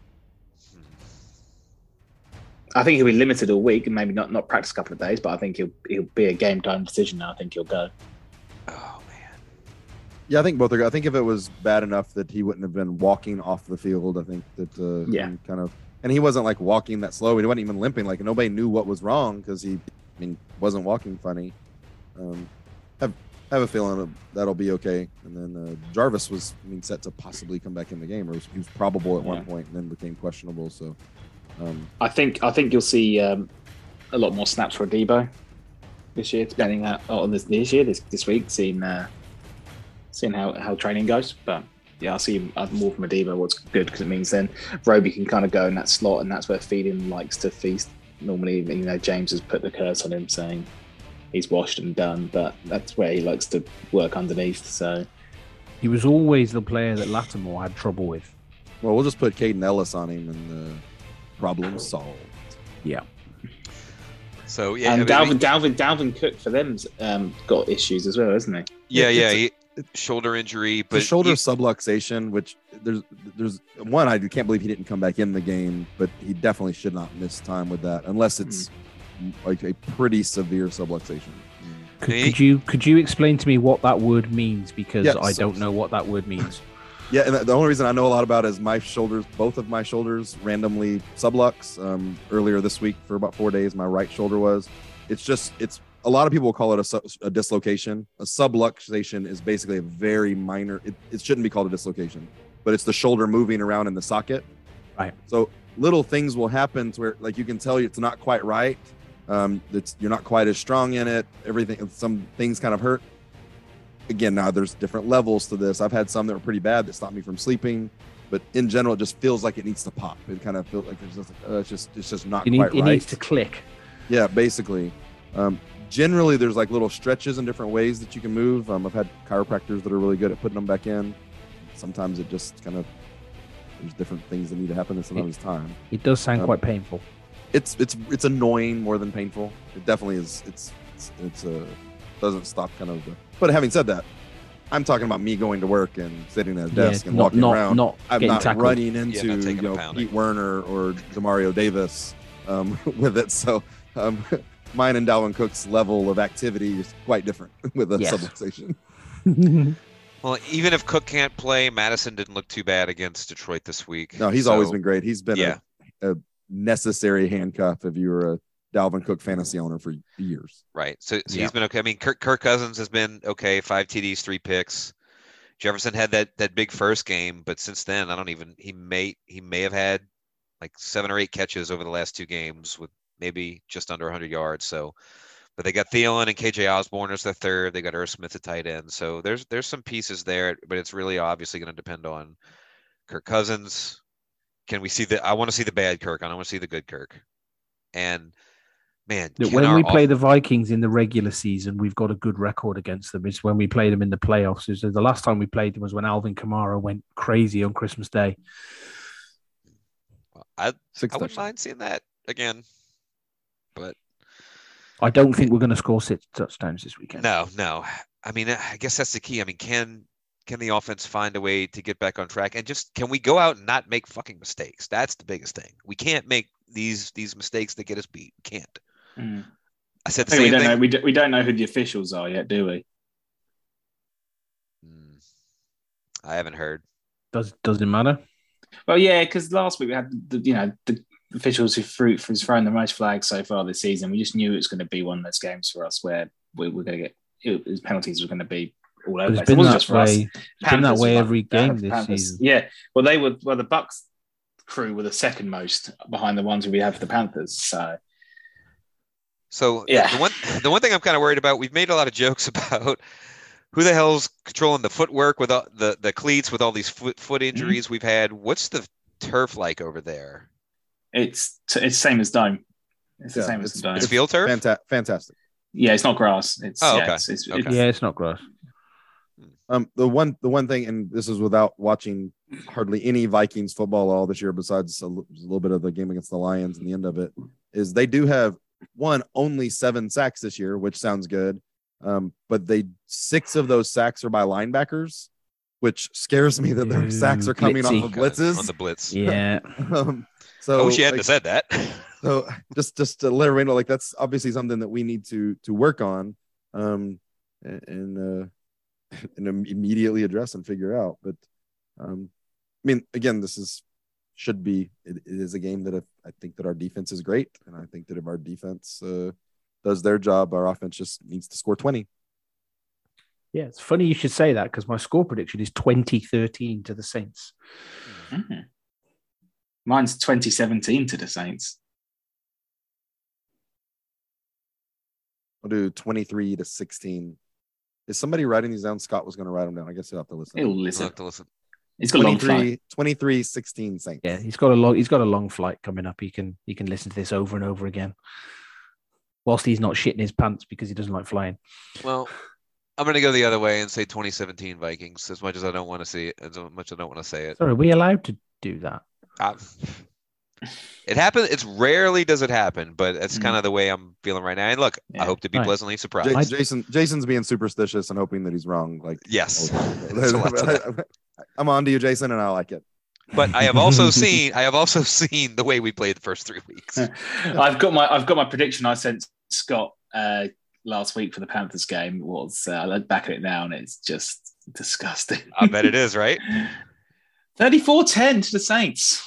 I think he'll be limited all week and maybe not, not practice a couple of days, but I think he'll he'll be a game time decision now. I think he'll go. Oh, man. Yeah, I think both are good. I think if it was bad enough that he wouldn't have been walking off the field, I think that uh, Yeah. he kind of, and he wasn't like walking that slow. He wasn't even limping. Like nobody knew what was wrong because he, I mean, wasn't walking funny. Um, have have a feeling that'll be okay. And then uh, Jarvis was, I mean, set to possibly come back in the game, or was, he was probable at one Yeah. point and then became questionable. So, um, I think I think you'll see um, a lot more snaps for Debo this year, depending on, on this this year, this this week, seeing uh, seeing how, how training goes. But yeah, I'll see uh, more from Debo. What's good because it means then Roby can kind of go in that slot, and that's where Feeding likes to feast. Normally, you know, James has put the curse on him, saying he's washed and done, but that's where he likes to work underneath. So He was always the player that Lattimore had trouble with. well, we'll just put Caden Ellis on him and uh, problem solved. Yeah. So, yeah. and I mean, Dalvin, Dalvin, Dalvin Cook for them's um, got issues as well, hasn't he? yeah, yeah. It's a- He, shoulder injury, the but shoulder you- subluxation, which there's there's one I can't believe he didn't come back in the game, but he definitely should not miss time with that unless it's like a pretty severe subluxation. Could, could you could you explain to me what that word means? Because Yeah, I so- don't know what that word means. Yeah, and the only reason I know a lot about it is my shoulders, both of my shoulders randomly sublux um, earlier this week for about four days. My right shoulder was. It's just, it's a lot of people will call it a, su- a dislocation. A subluxation is basically a very minor, it, it shouldn't be called a dislocation, but it's the shoulder moving around in the socket. Right. So little things will happen to where, like, you can tell it's not quite right. Um, it's you're not quite as strong in it. Everything, some things kind of hurt. Again, now there's different levels to this. I've had some that were pretty bad that stopped me from sleeping, but in general, it just feels like it needs to pop. It kind of feels like it's just, like, uh, it's just, it's just not You need, quite it right. needs to click. Yeah, basically. Um, generally, there's like little stretches and different ways that you can move. Um, I've had chiropractors that are really good at putting them back in. Sometimes it just kind of there's different things that need to happen, and sometimes it's time. It does sound Um, quite painful. It's it's it's annoying more than painful. It definitely is. It's it's it's a doesn't stop kind of. The, but having said that, I'm talking about me going to work and sitting at a Yeah, desk and not- walking not- around. not I'm getting not tackled. running Yeah, into not you taking a know pounding. Pete Werner or Demario Davis um, with it. So um, mine and Dalvin Cook's level of activity is quite different with a Yes. subluxation. well, even if Cook can't play, Madison didn't look too bad against Detroit this week. No, he's always So, been great. He's been yeah. a, a necessary handcuff if you were a Dalvin Cook fantasy owner for years. right. So, so Yeah. he's been okay. I mean, Kirk, Kirk Cousins has been okay. Five T Ds, three picks. Jefferson had that that big first game, but since then, I don't even. He may he may have had like seven or eight catches over the last two games with maybe just under one hundred yards. So, but they got Thielen and K J Osborne as the third. They got Irv Smith at tight end. So there's there's some pieces there, but it's really obviously going to depend on Kirk Cousins. Can we see the? I want to see the bad Kirk. I don't want to see the good Kirk. And man, That can when our we play off- the Vikings in the regular season, we've got a good record against them. It's when we play them in the playoffs. It's the last time we played them was when Alvin Kamara went crazy on Christmas Day. I Six I wouldn't touchdowns. mind seeing that again, but I don't think we're going to score six touchdowns this weekend. no, no. I mean, I guess that's the key. I mean, can can the offense find a way to get back on track and just can we go out and not make fucking mistakes? That's the biggest thing. We can't make these these mistakes that get us beat. We can't. Mm. I said the I think we same don't thing. know. We, do, we don't know who the officials are yet, do we? Hmm. I haven't heard. Does doesn't matter. Well, yeah, because last week we had the you know the officials who threw who's thrown the most flags so far this season. We just knew it was going to be one of those games for us where we were going to get it, his penalties were going to be all over. It's the place. It been wasn't that just for us. way. It's been that Panthers way were every like- yeah, game this Panthers. season. Yeah, well, they were well the Bucks crew were the second most behind the ones who we have for the Panthers. So So Yeah. the one the one thing I'm kind of worried about, we've made a lot of jokes about who the hell's controlling the footwork with all, the the cleats with all these foot Mm-hmm. foot injuries we've had. What's the turf like over there? it's it's same as dome. It's the Yeah, same as it's- the dome. It's field turf. Fanta- fantastic. Yeah, it's not grass. It's Oh, yeah, okay. it's, it's, Okay. it's- Yeah, it's not grass. Um, the one, the one thing, and this is without watching hardly any Vikings football all this year, besides a, l- a little bit of the game against the Lions and the end of it, is they do have one only seven sacks this year, which sounds good. Um, but they six of those sacks are by linebackers, which scares me that their Ooh, sacks are coming blitzy. off of blitzes. on the blitz. Yeah. um, so I wish you hadn't like, said that. so just just to let everybody know, like that's obviously something that we need to to work on, um, and and, uh, and im- immediately address and figure out. But um, I mean, again, this is should be it, it is a game that if, I think that our defense is great, and I think that if our defense uh, does their job, our offense just needs to score twenty. Yeah, it's funny you should say that because my score prediction is twenty thirteen to the Saints. Mhm. Mine's twenty seventeen to the Saints. I'll do twenty-three to sixteen. Is somebody writing these down? Scott was going to write them down. I guess he'll have to listen. He'll I'll listen. have to listen. He's got a long twenty-three, flight. twenty-three, sixteen Saints. Yeah, he's got a long he's got a long flight coming up. He can he can listen to this over and over again. Whilst he's not shitting his pants because he doesn't like flying. Well, I'm going to go the other way and say twenty seventeen Vikings. As much as I don't want to see it, as much as I don't want to say it. Sorry, are we allowed to do that? I, It happens. It's rarely does it happen, but it's Mm. kind of the way I'm feeling right now. And look, Yeah. I hope to be Right. pleasantly J- surprised. Jason Jason's being superstitious and hoping that he's wrong. Like Yes. all the There's a lot to time. I'm on to you, Jason, and I like it. But I have also seen. I have also seen the way we played the first three weeks. I've got my I've got my prediction I sent Scott uh, last week for the Panthers game. Was uh, I look back at it now and it's just disgusting. I bet it is, right? thirty-four ten to the Saints.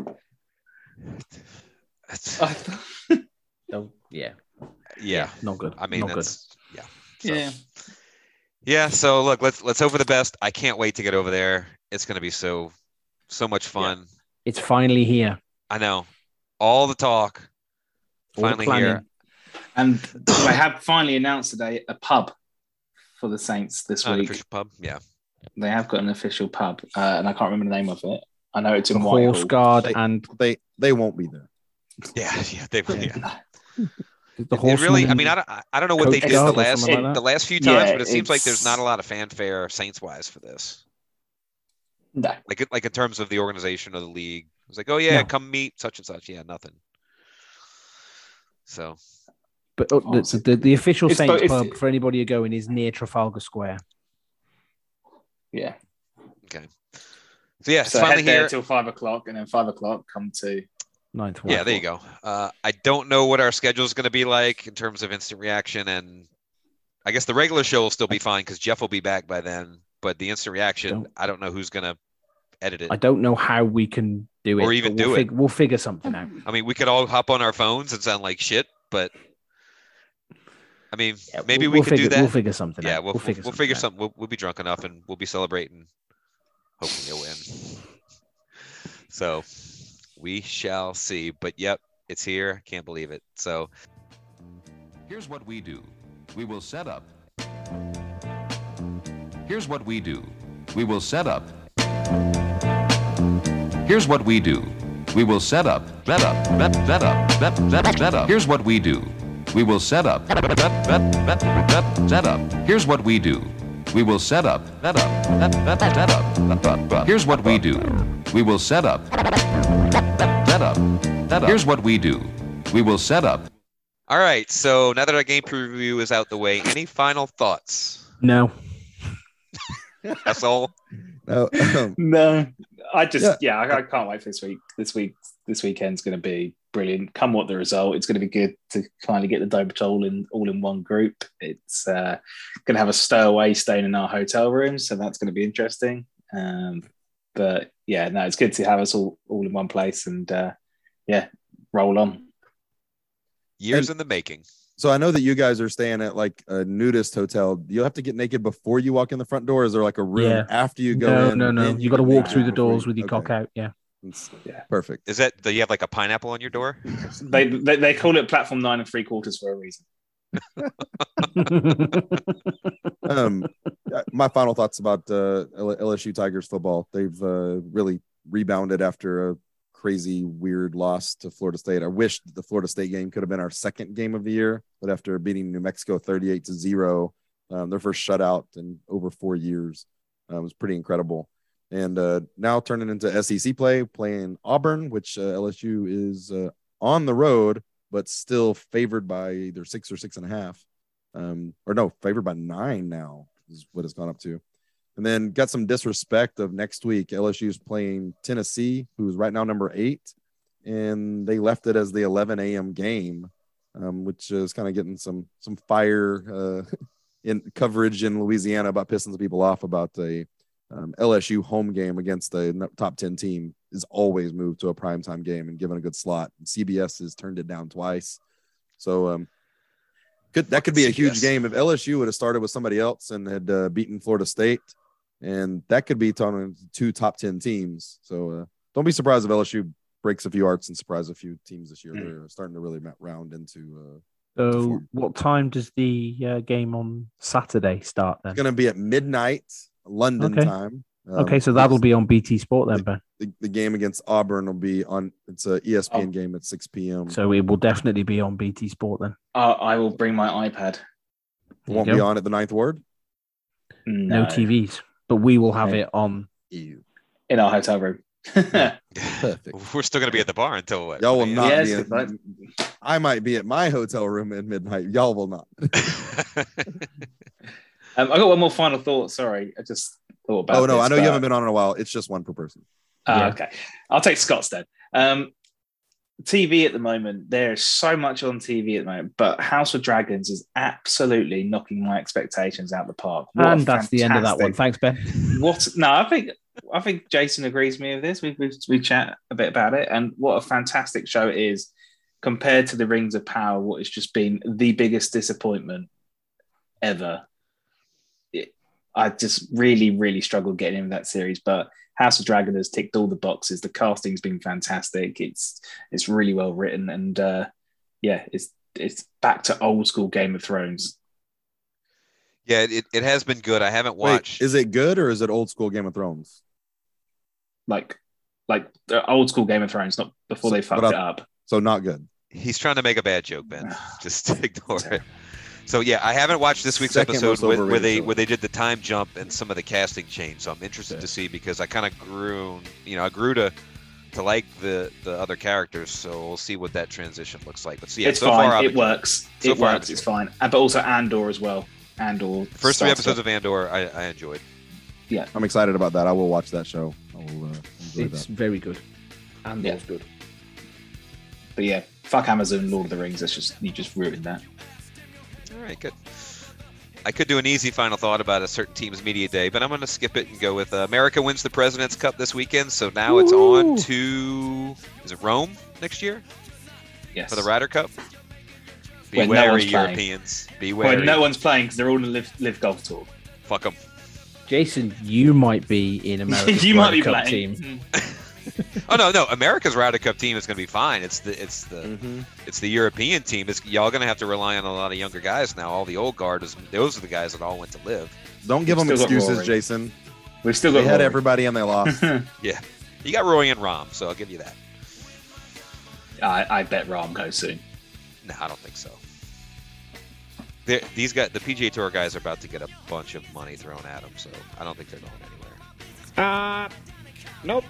That's- I- Oh, yeah. yeah. Not good. I mean, not good. that's yeah. So, yeah. yeah. So look, let's let's hope for the best. I can't wait to get over there. It's going to be so so much fun. It's finally here. I know. All the talk. All the Finally planning. here. And they have finally announced today a pub for the Saints this Oh, an week. official pub. Yeah. They have got an official pub, uh, and I can't remember the name of it. I know it's The in Whitehall. Horse Guard They- and They they won't be there. Yeah. Yeah. They, yeah. the It horse. really, I mean, I don't, I don't know what they Coast did the Guard or last something like that. the last few times, Yeah, but it seems like there's it's- not a lot of fanfare Saints wise for this. No. Like like in terms of the organization of the league, it's like, oh yeah, No. come meet such and such. Yeah, nothing. So But uh, the, the, the official It's Saints bo- it's- pub for anybody who going is near Trafalgar Square. Yeah. okay. So yeah, it's So finally head there here. till five o'clock, and then five o'clock come to. Ninth Yeah, there you go. Uh, I don't know what our schedule is going to be like in terms of instant reaction, and I guess the regular show will still be fine because Jeff will be back by then. But the instant reaction, Don't- I don't know who's going to edit it. I don't know how we can do it, Or even but we'll do it. fig- We'll figure something out. I mean, we could all hop on our phones and sound like shit, but I mean, Yeah, maybe we'll, we we'll could figure, do that. We'll figure something yeah, out. we'll, we'll figure, we'll something figure out. something. We'll, we'll be drunk enough and we'll be celebrating, hoping you'll win. So we shall see. But yep, it's here. Can't believe it. So Here's what we do. We will set up. Here's what we do. We will set up. Here's what we do. We will set up. Set up. Set, set up. Set, set, set up. Here's what we do. We will set up. Set, set, set, set, set up. Here's what we do. We will set up. Set up. Set, set, set up. Here's what we do. We will set up. Set up. Set up. Here's what we do. We will set up. all right. So now that our game preview is out the way, any final thoughts? No. That's all. No, um, No, I just Yeah. yeah, I, I can't wait for this week. This week, this weekend's going to be brilliant. Come what the result, it's going to be good to finally get the Dome Patrol in all in one group. It's uh, going to have a stowaway staying in our hotel room, so that's going to be interesting. Um, but yeah, no, it's good to have us all all in one place and uh, yeah, roll on. Years And- in the making. so I know that you guys are staying at like a nudist hotel. You'll have to get naked before you walk in the front door. Is there like a room Yeah. after you go No, in? no, no. and You got to can walk make through it the before doors you- with your okay. cock out. Yeah. It's Yeah. perfect. Is that do you have like a pineapple on your door? They, they they call it platform nine and three quarters for a reason. um, uh, my final thoughts about uh, L- LSU Tigers football. They've uh, really rebounded after a crazy, weird loss to Florida State. I wish the Florida State game could have been our second game of the year, but after beating New Mexico thirty-eight to zero, um, their first shutout in over four years, uh, was pretty incredible. And uh, now turning into S E C play, playing Auburn, which uh, L S U is uh, on the road, but still favored by either six or six and a half. Um, or no, favored by nine now is what it's gone up to. And then got some disrespect of next week. L S U is playing Tennessee, who's right now number eight, and they left it as the eleven a.m. game, um, which is kind of getting some some fire uh, in coverage in Louisiana about pissing some people off about a um, L S U home game against the top ten team is always moved to a primetime game and given a good slot. And C B S has turned it down twice. So um, could that could be a huge C B S. game if L S U would have started with somebody else and had uh, beaten Florida State, and that could be turning into two top ten teams. So uh, don't be surprised if L S U breaks a few arcs and surprise a few teams this year. Mm. They're starting to really ma- round into. Uh, So, Perform. what time does the uh, game on Saturday start then? it's going to be at midnight London Okay. time. Um, Okay, so that'll be on B T Sport then, Ben. the, the game against Auburn will be on. It's a E S P N Oh. game at six p.m. So it will definitely be on B T Sport then. Uh, I will bring my iPad. There Won't you be go. on at the ninth ward. No T Vs, but we will have Okay. it on. Ew. In our hotel room. Perfect. We're still gonna be at the bar until what? Y'all will not Yeah, be. it's good, In, I might be at my hotel room at midnight. Y'all will not. Um, I got one more final thought. Sorry, I just thought about. Oh no, this, I know you but- haven't been on in a while. It's just one per person. Ah, Yeah. okay, I'll take Scott's then. Um, T V at the moment, there's so much on T V at the moment, but House of Dragons is absolutely knocking my expectations out the park. What a And that's the end of that one. fantastic- Thanks, Ben. What? No, I think I think Jason agrees with me with this. We we we chat a bit about it, and what a fantastic show it is compared to the Rings of Power. What has just been the biggest disappointment ever. It, I just really really struggled getting into that series, but House of Dragon has ticked all the boxes. The casting's been fantastic. It's it's really well written, and uh, yeah, it's it's back to old school Game of Thrones. Yeah, it, it has been good. I haven't watched. Wait, is it good or is it old school Game of Thrones? Like like the old school Game of Thrones, not before So- they fucked but it I- up. So not good. He's trying to make a bad joke, Ben. Just ignore it. So yeah, I haven't watched this week's Second episode most where, where overrated they show. where they did the time jump and some of the casting change. So I'm interested Okay. to see because I kind of grew, you know, I grew to to like the the other characters. So we'll see what that transition looks like. But see, yeah, it's so far fine. I'm It enjoying works. So it far, I'm works. It's enjoying fine. And, but also Andor as well. Andor. The first three starts episodes up. of Andor, I, I enjoyed. I'm excited about that. I will watch that show. I will uh, enjoy It's that. very good. And Yeah. it's good. But yeah, fuck Amazon, Lord of the Rings. That's just you just ruined that. All right, good. I could do an easy final thought about a certain team's media day, but I'm going to skip it and go with uh, America wins the President's Cup this weekend. So now it's on to is it Rome next year Yes. for the Ryder Cup? Be When no wary, one's playing. Europeans. Be Well, wary. no one's playing because they're all in the live, live golf tour. Fuck them. Jason, you might be in America's you might Ryder be Cup playing. team. Oh no, no. America's Ryder Cup team is going to be fine. It's the it's the Mhm. it's the European team. It's, y'all going to have to rely on a lot of younger guys now. All the old guard is those are the guys that all went to live. Don't give We've them still got excuses, Rory. Jason. We've still They got had Rory. everybody and they lost. Yeah, you got Roy and Rom, so I'll give you that. I, I bet Ram goes soon. No, I don't think so. They're, these guys, the P G A Tour guys, are about to get a bunch of money thrown at them, so I don't think they're going anywhere. Uh, nope.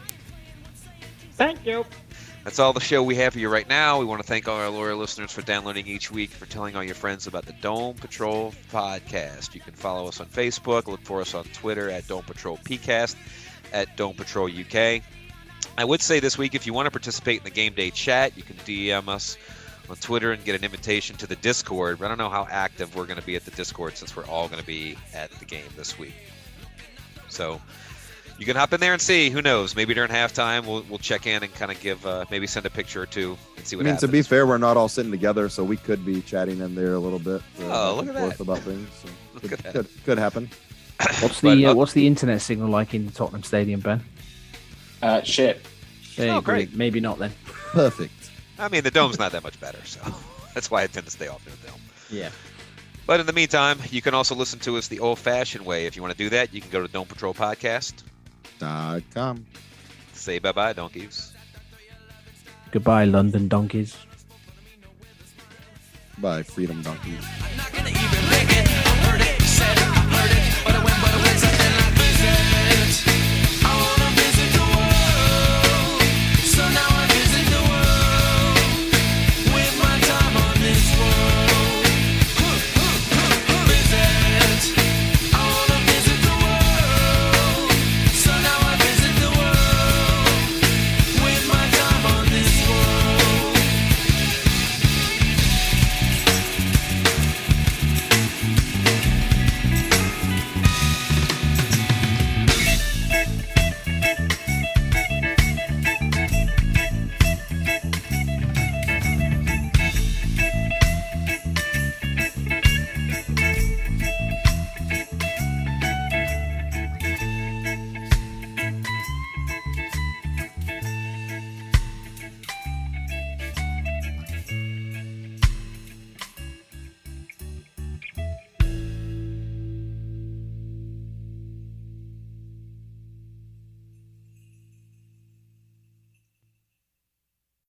Thank you. That's all the show we have for you right now. We want to thank all our loyal listeners for downloading each week, for telling all your friends about the Dome Patrol podcast. You can follow us on Facebook, look for us on Twitter at Dome Patrol P cast, at Dome Patrol U K. I would say this week, if you want to participate in the game day chat, you can D M us on Twitter and get an invitation to the Discord. But I don't know how active we're going to be at the Discord since we're all going to be at the game this week. So you can hop in there and see. Who knows? Maybe during halftime we'll we'll check in and kind of give uh, maybe send a picture or two and see I what mean, happens. to be fair, we're not all sitting together, so we could be chatting in there a little bit. uh, Oh, back look and at forth that. about things. So Look could, at that. Could, could happen. What's But, the uh, uh, what's the internet signal like in Tottenham Stadium, Ben? Uh, shit. There Oh, you go. great. Maybe not then. Perfect. I mean, the dome's not that much better, so that's why I tend to stay off the dome. Yeah. But in the meantime, you can also listen to us the old-fashioned way. If you want to do that, you can go to Dome Patrol Podcast. Dot com. Say bye-bye, donkeys. Goodbye, London donkeys. Bye, Freedom Donkeys. I'm not gonna even make it. I heard it, said it.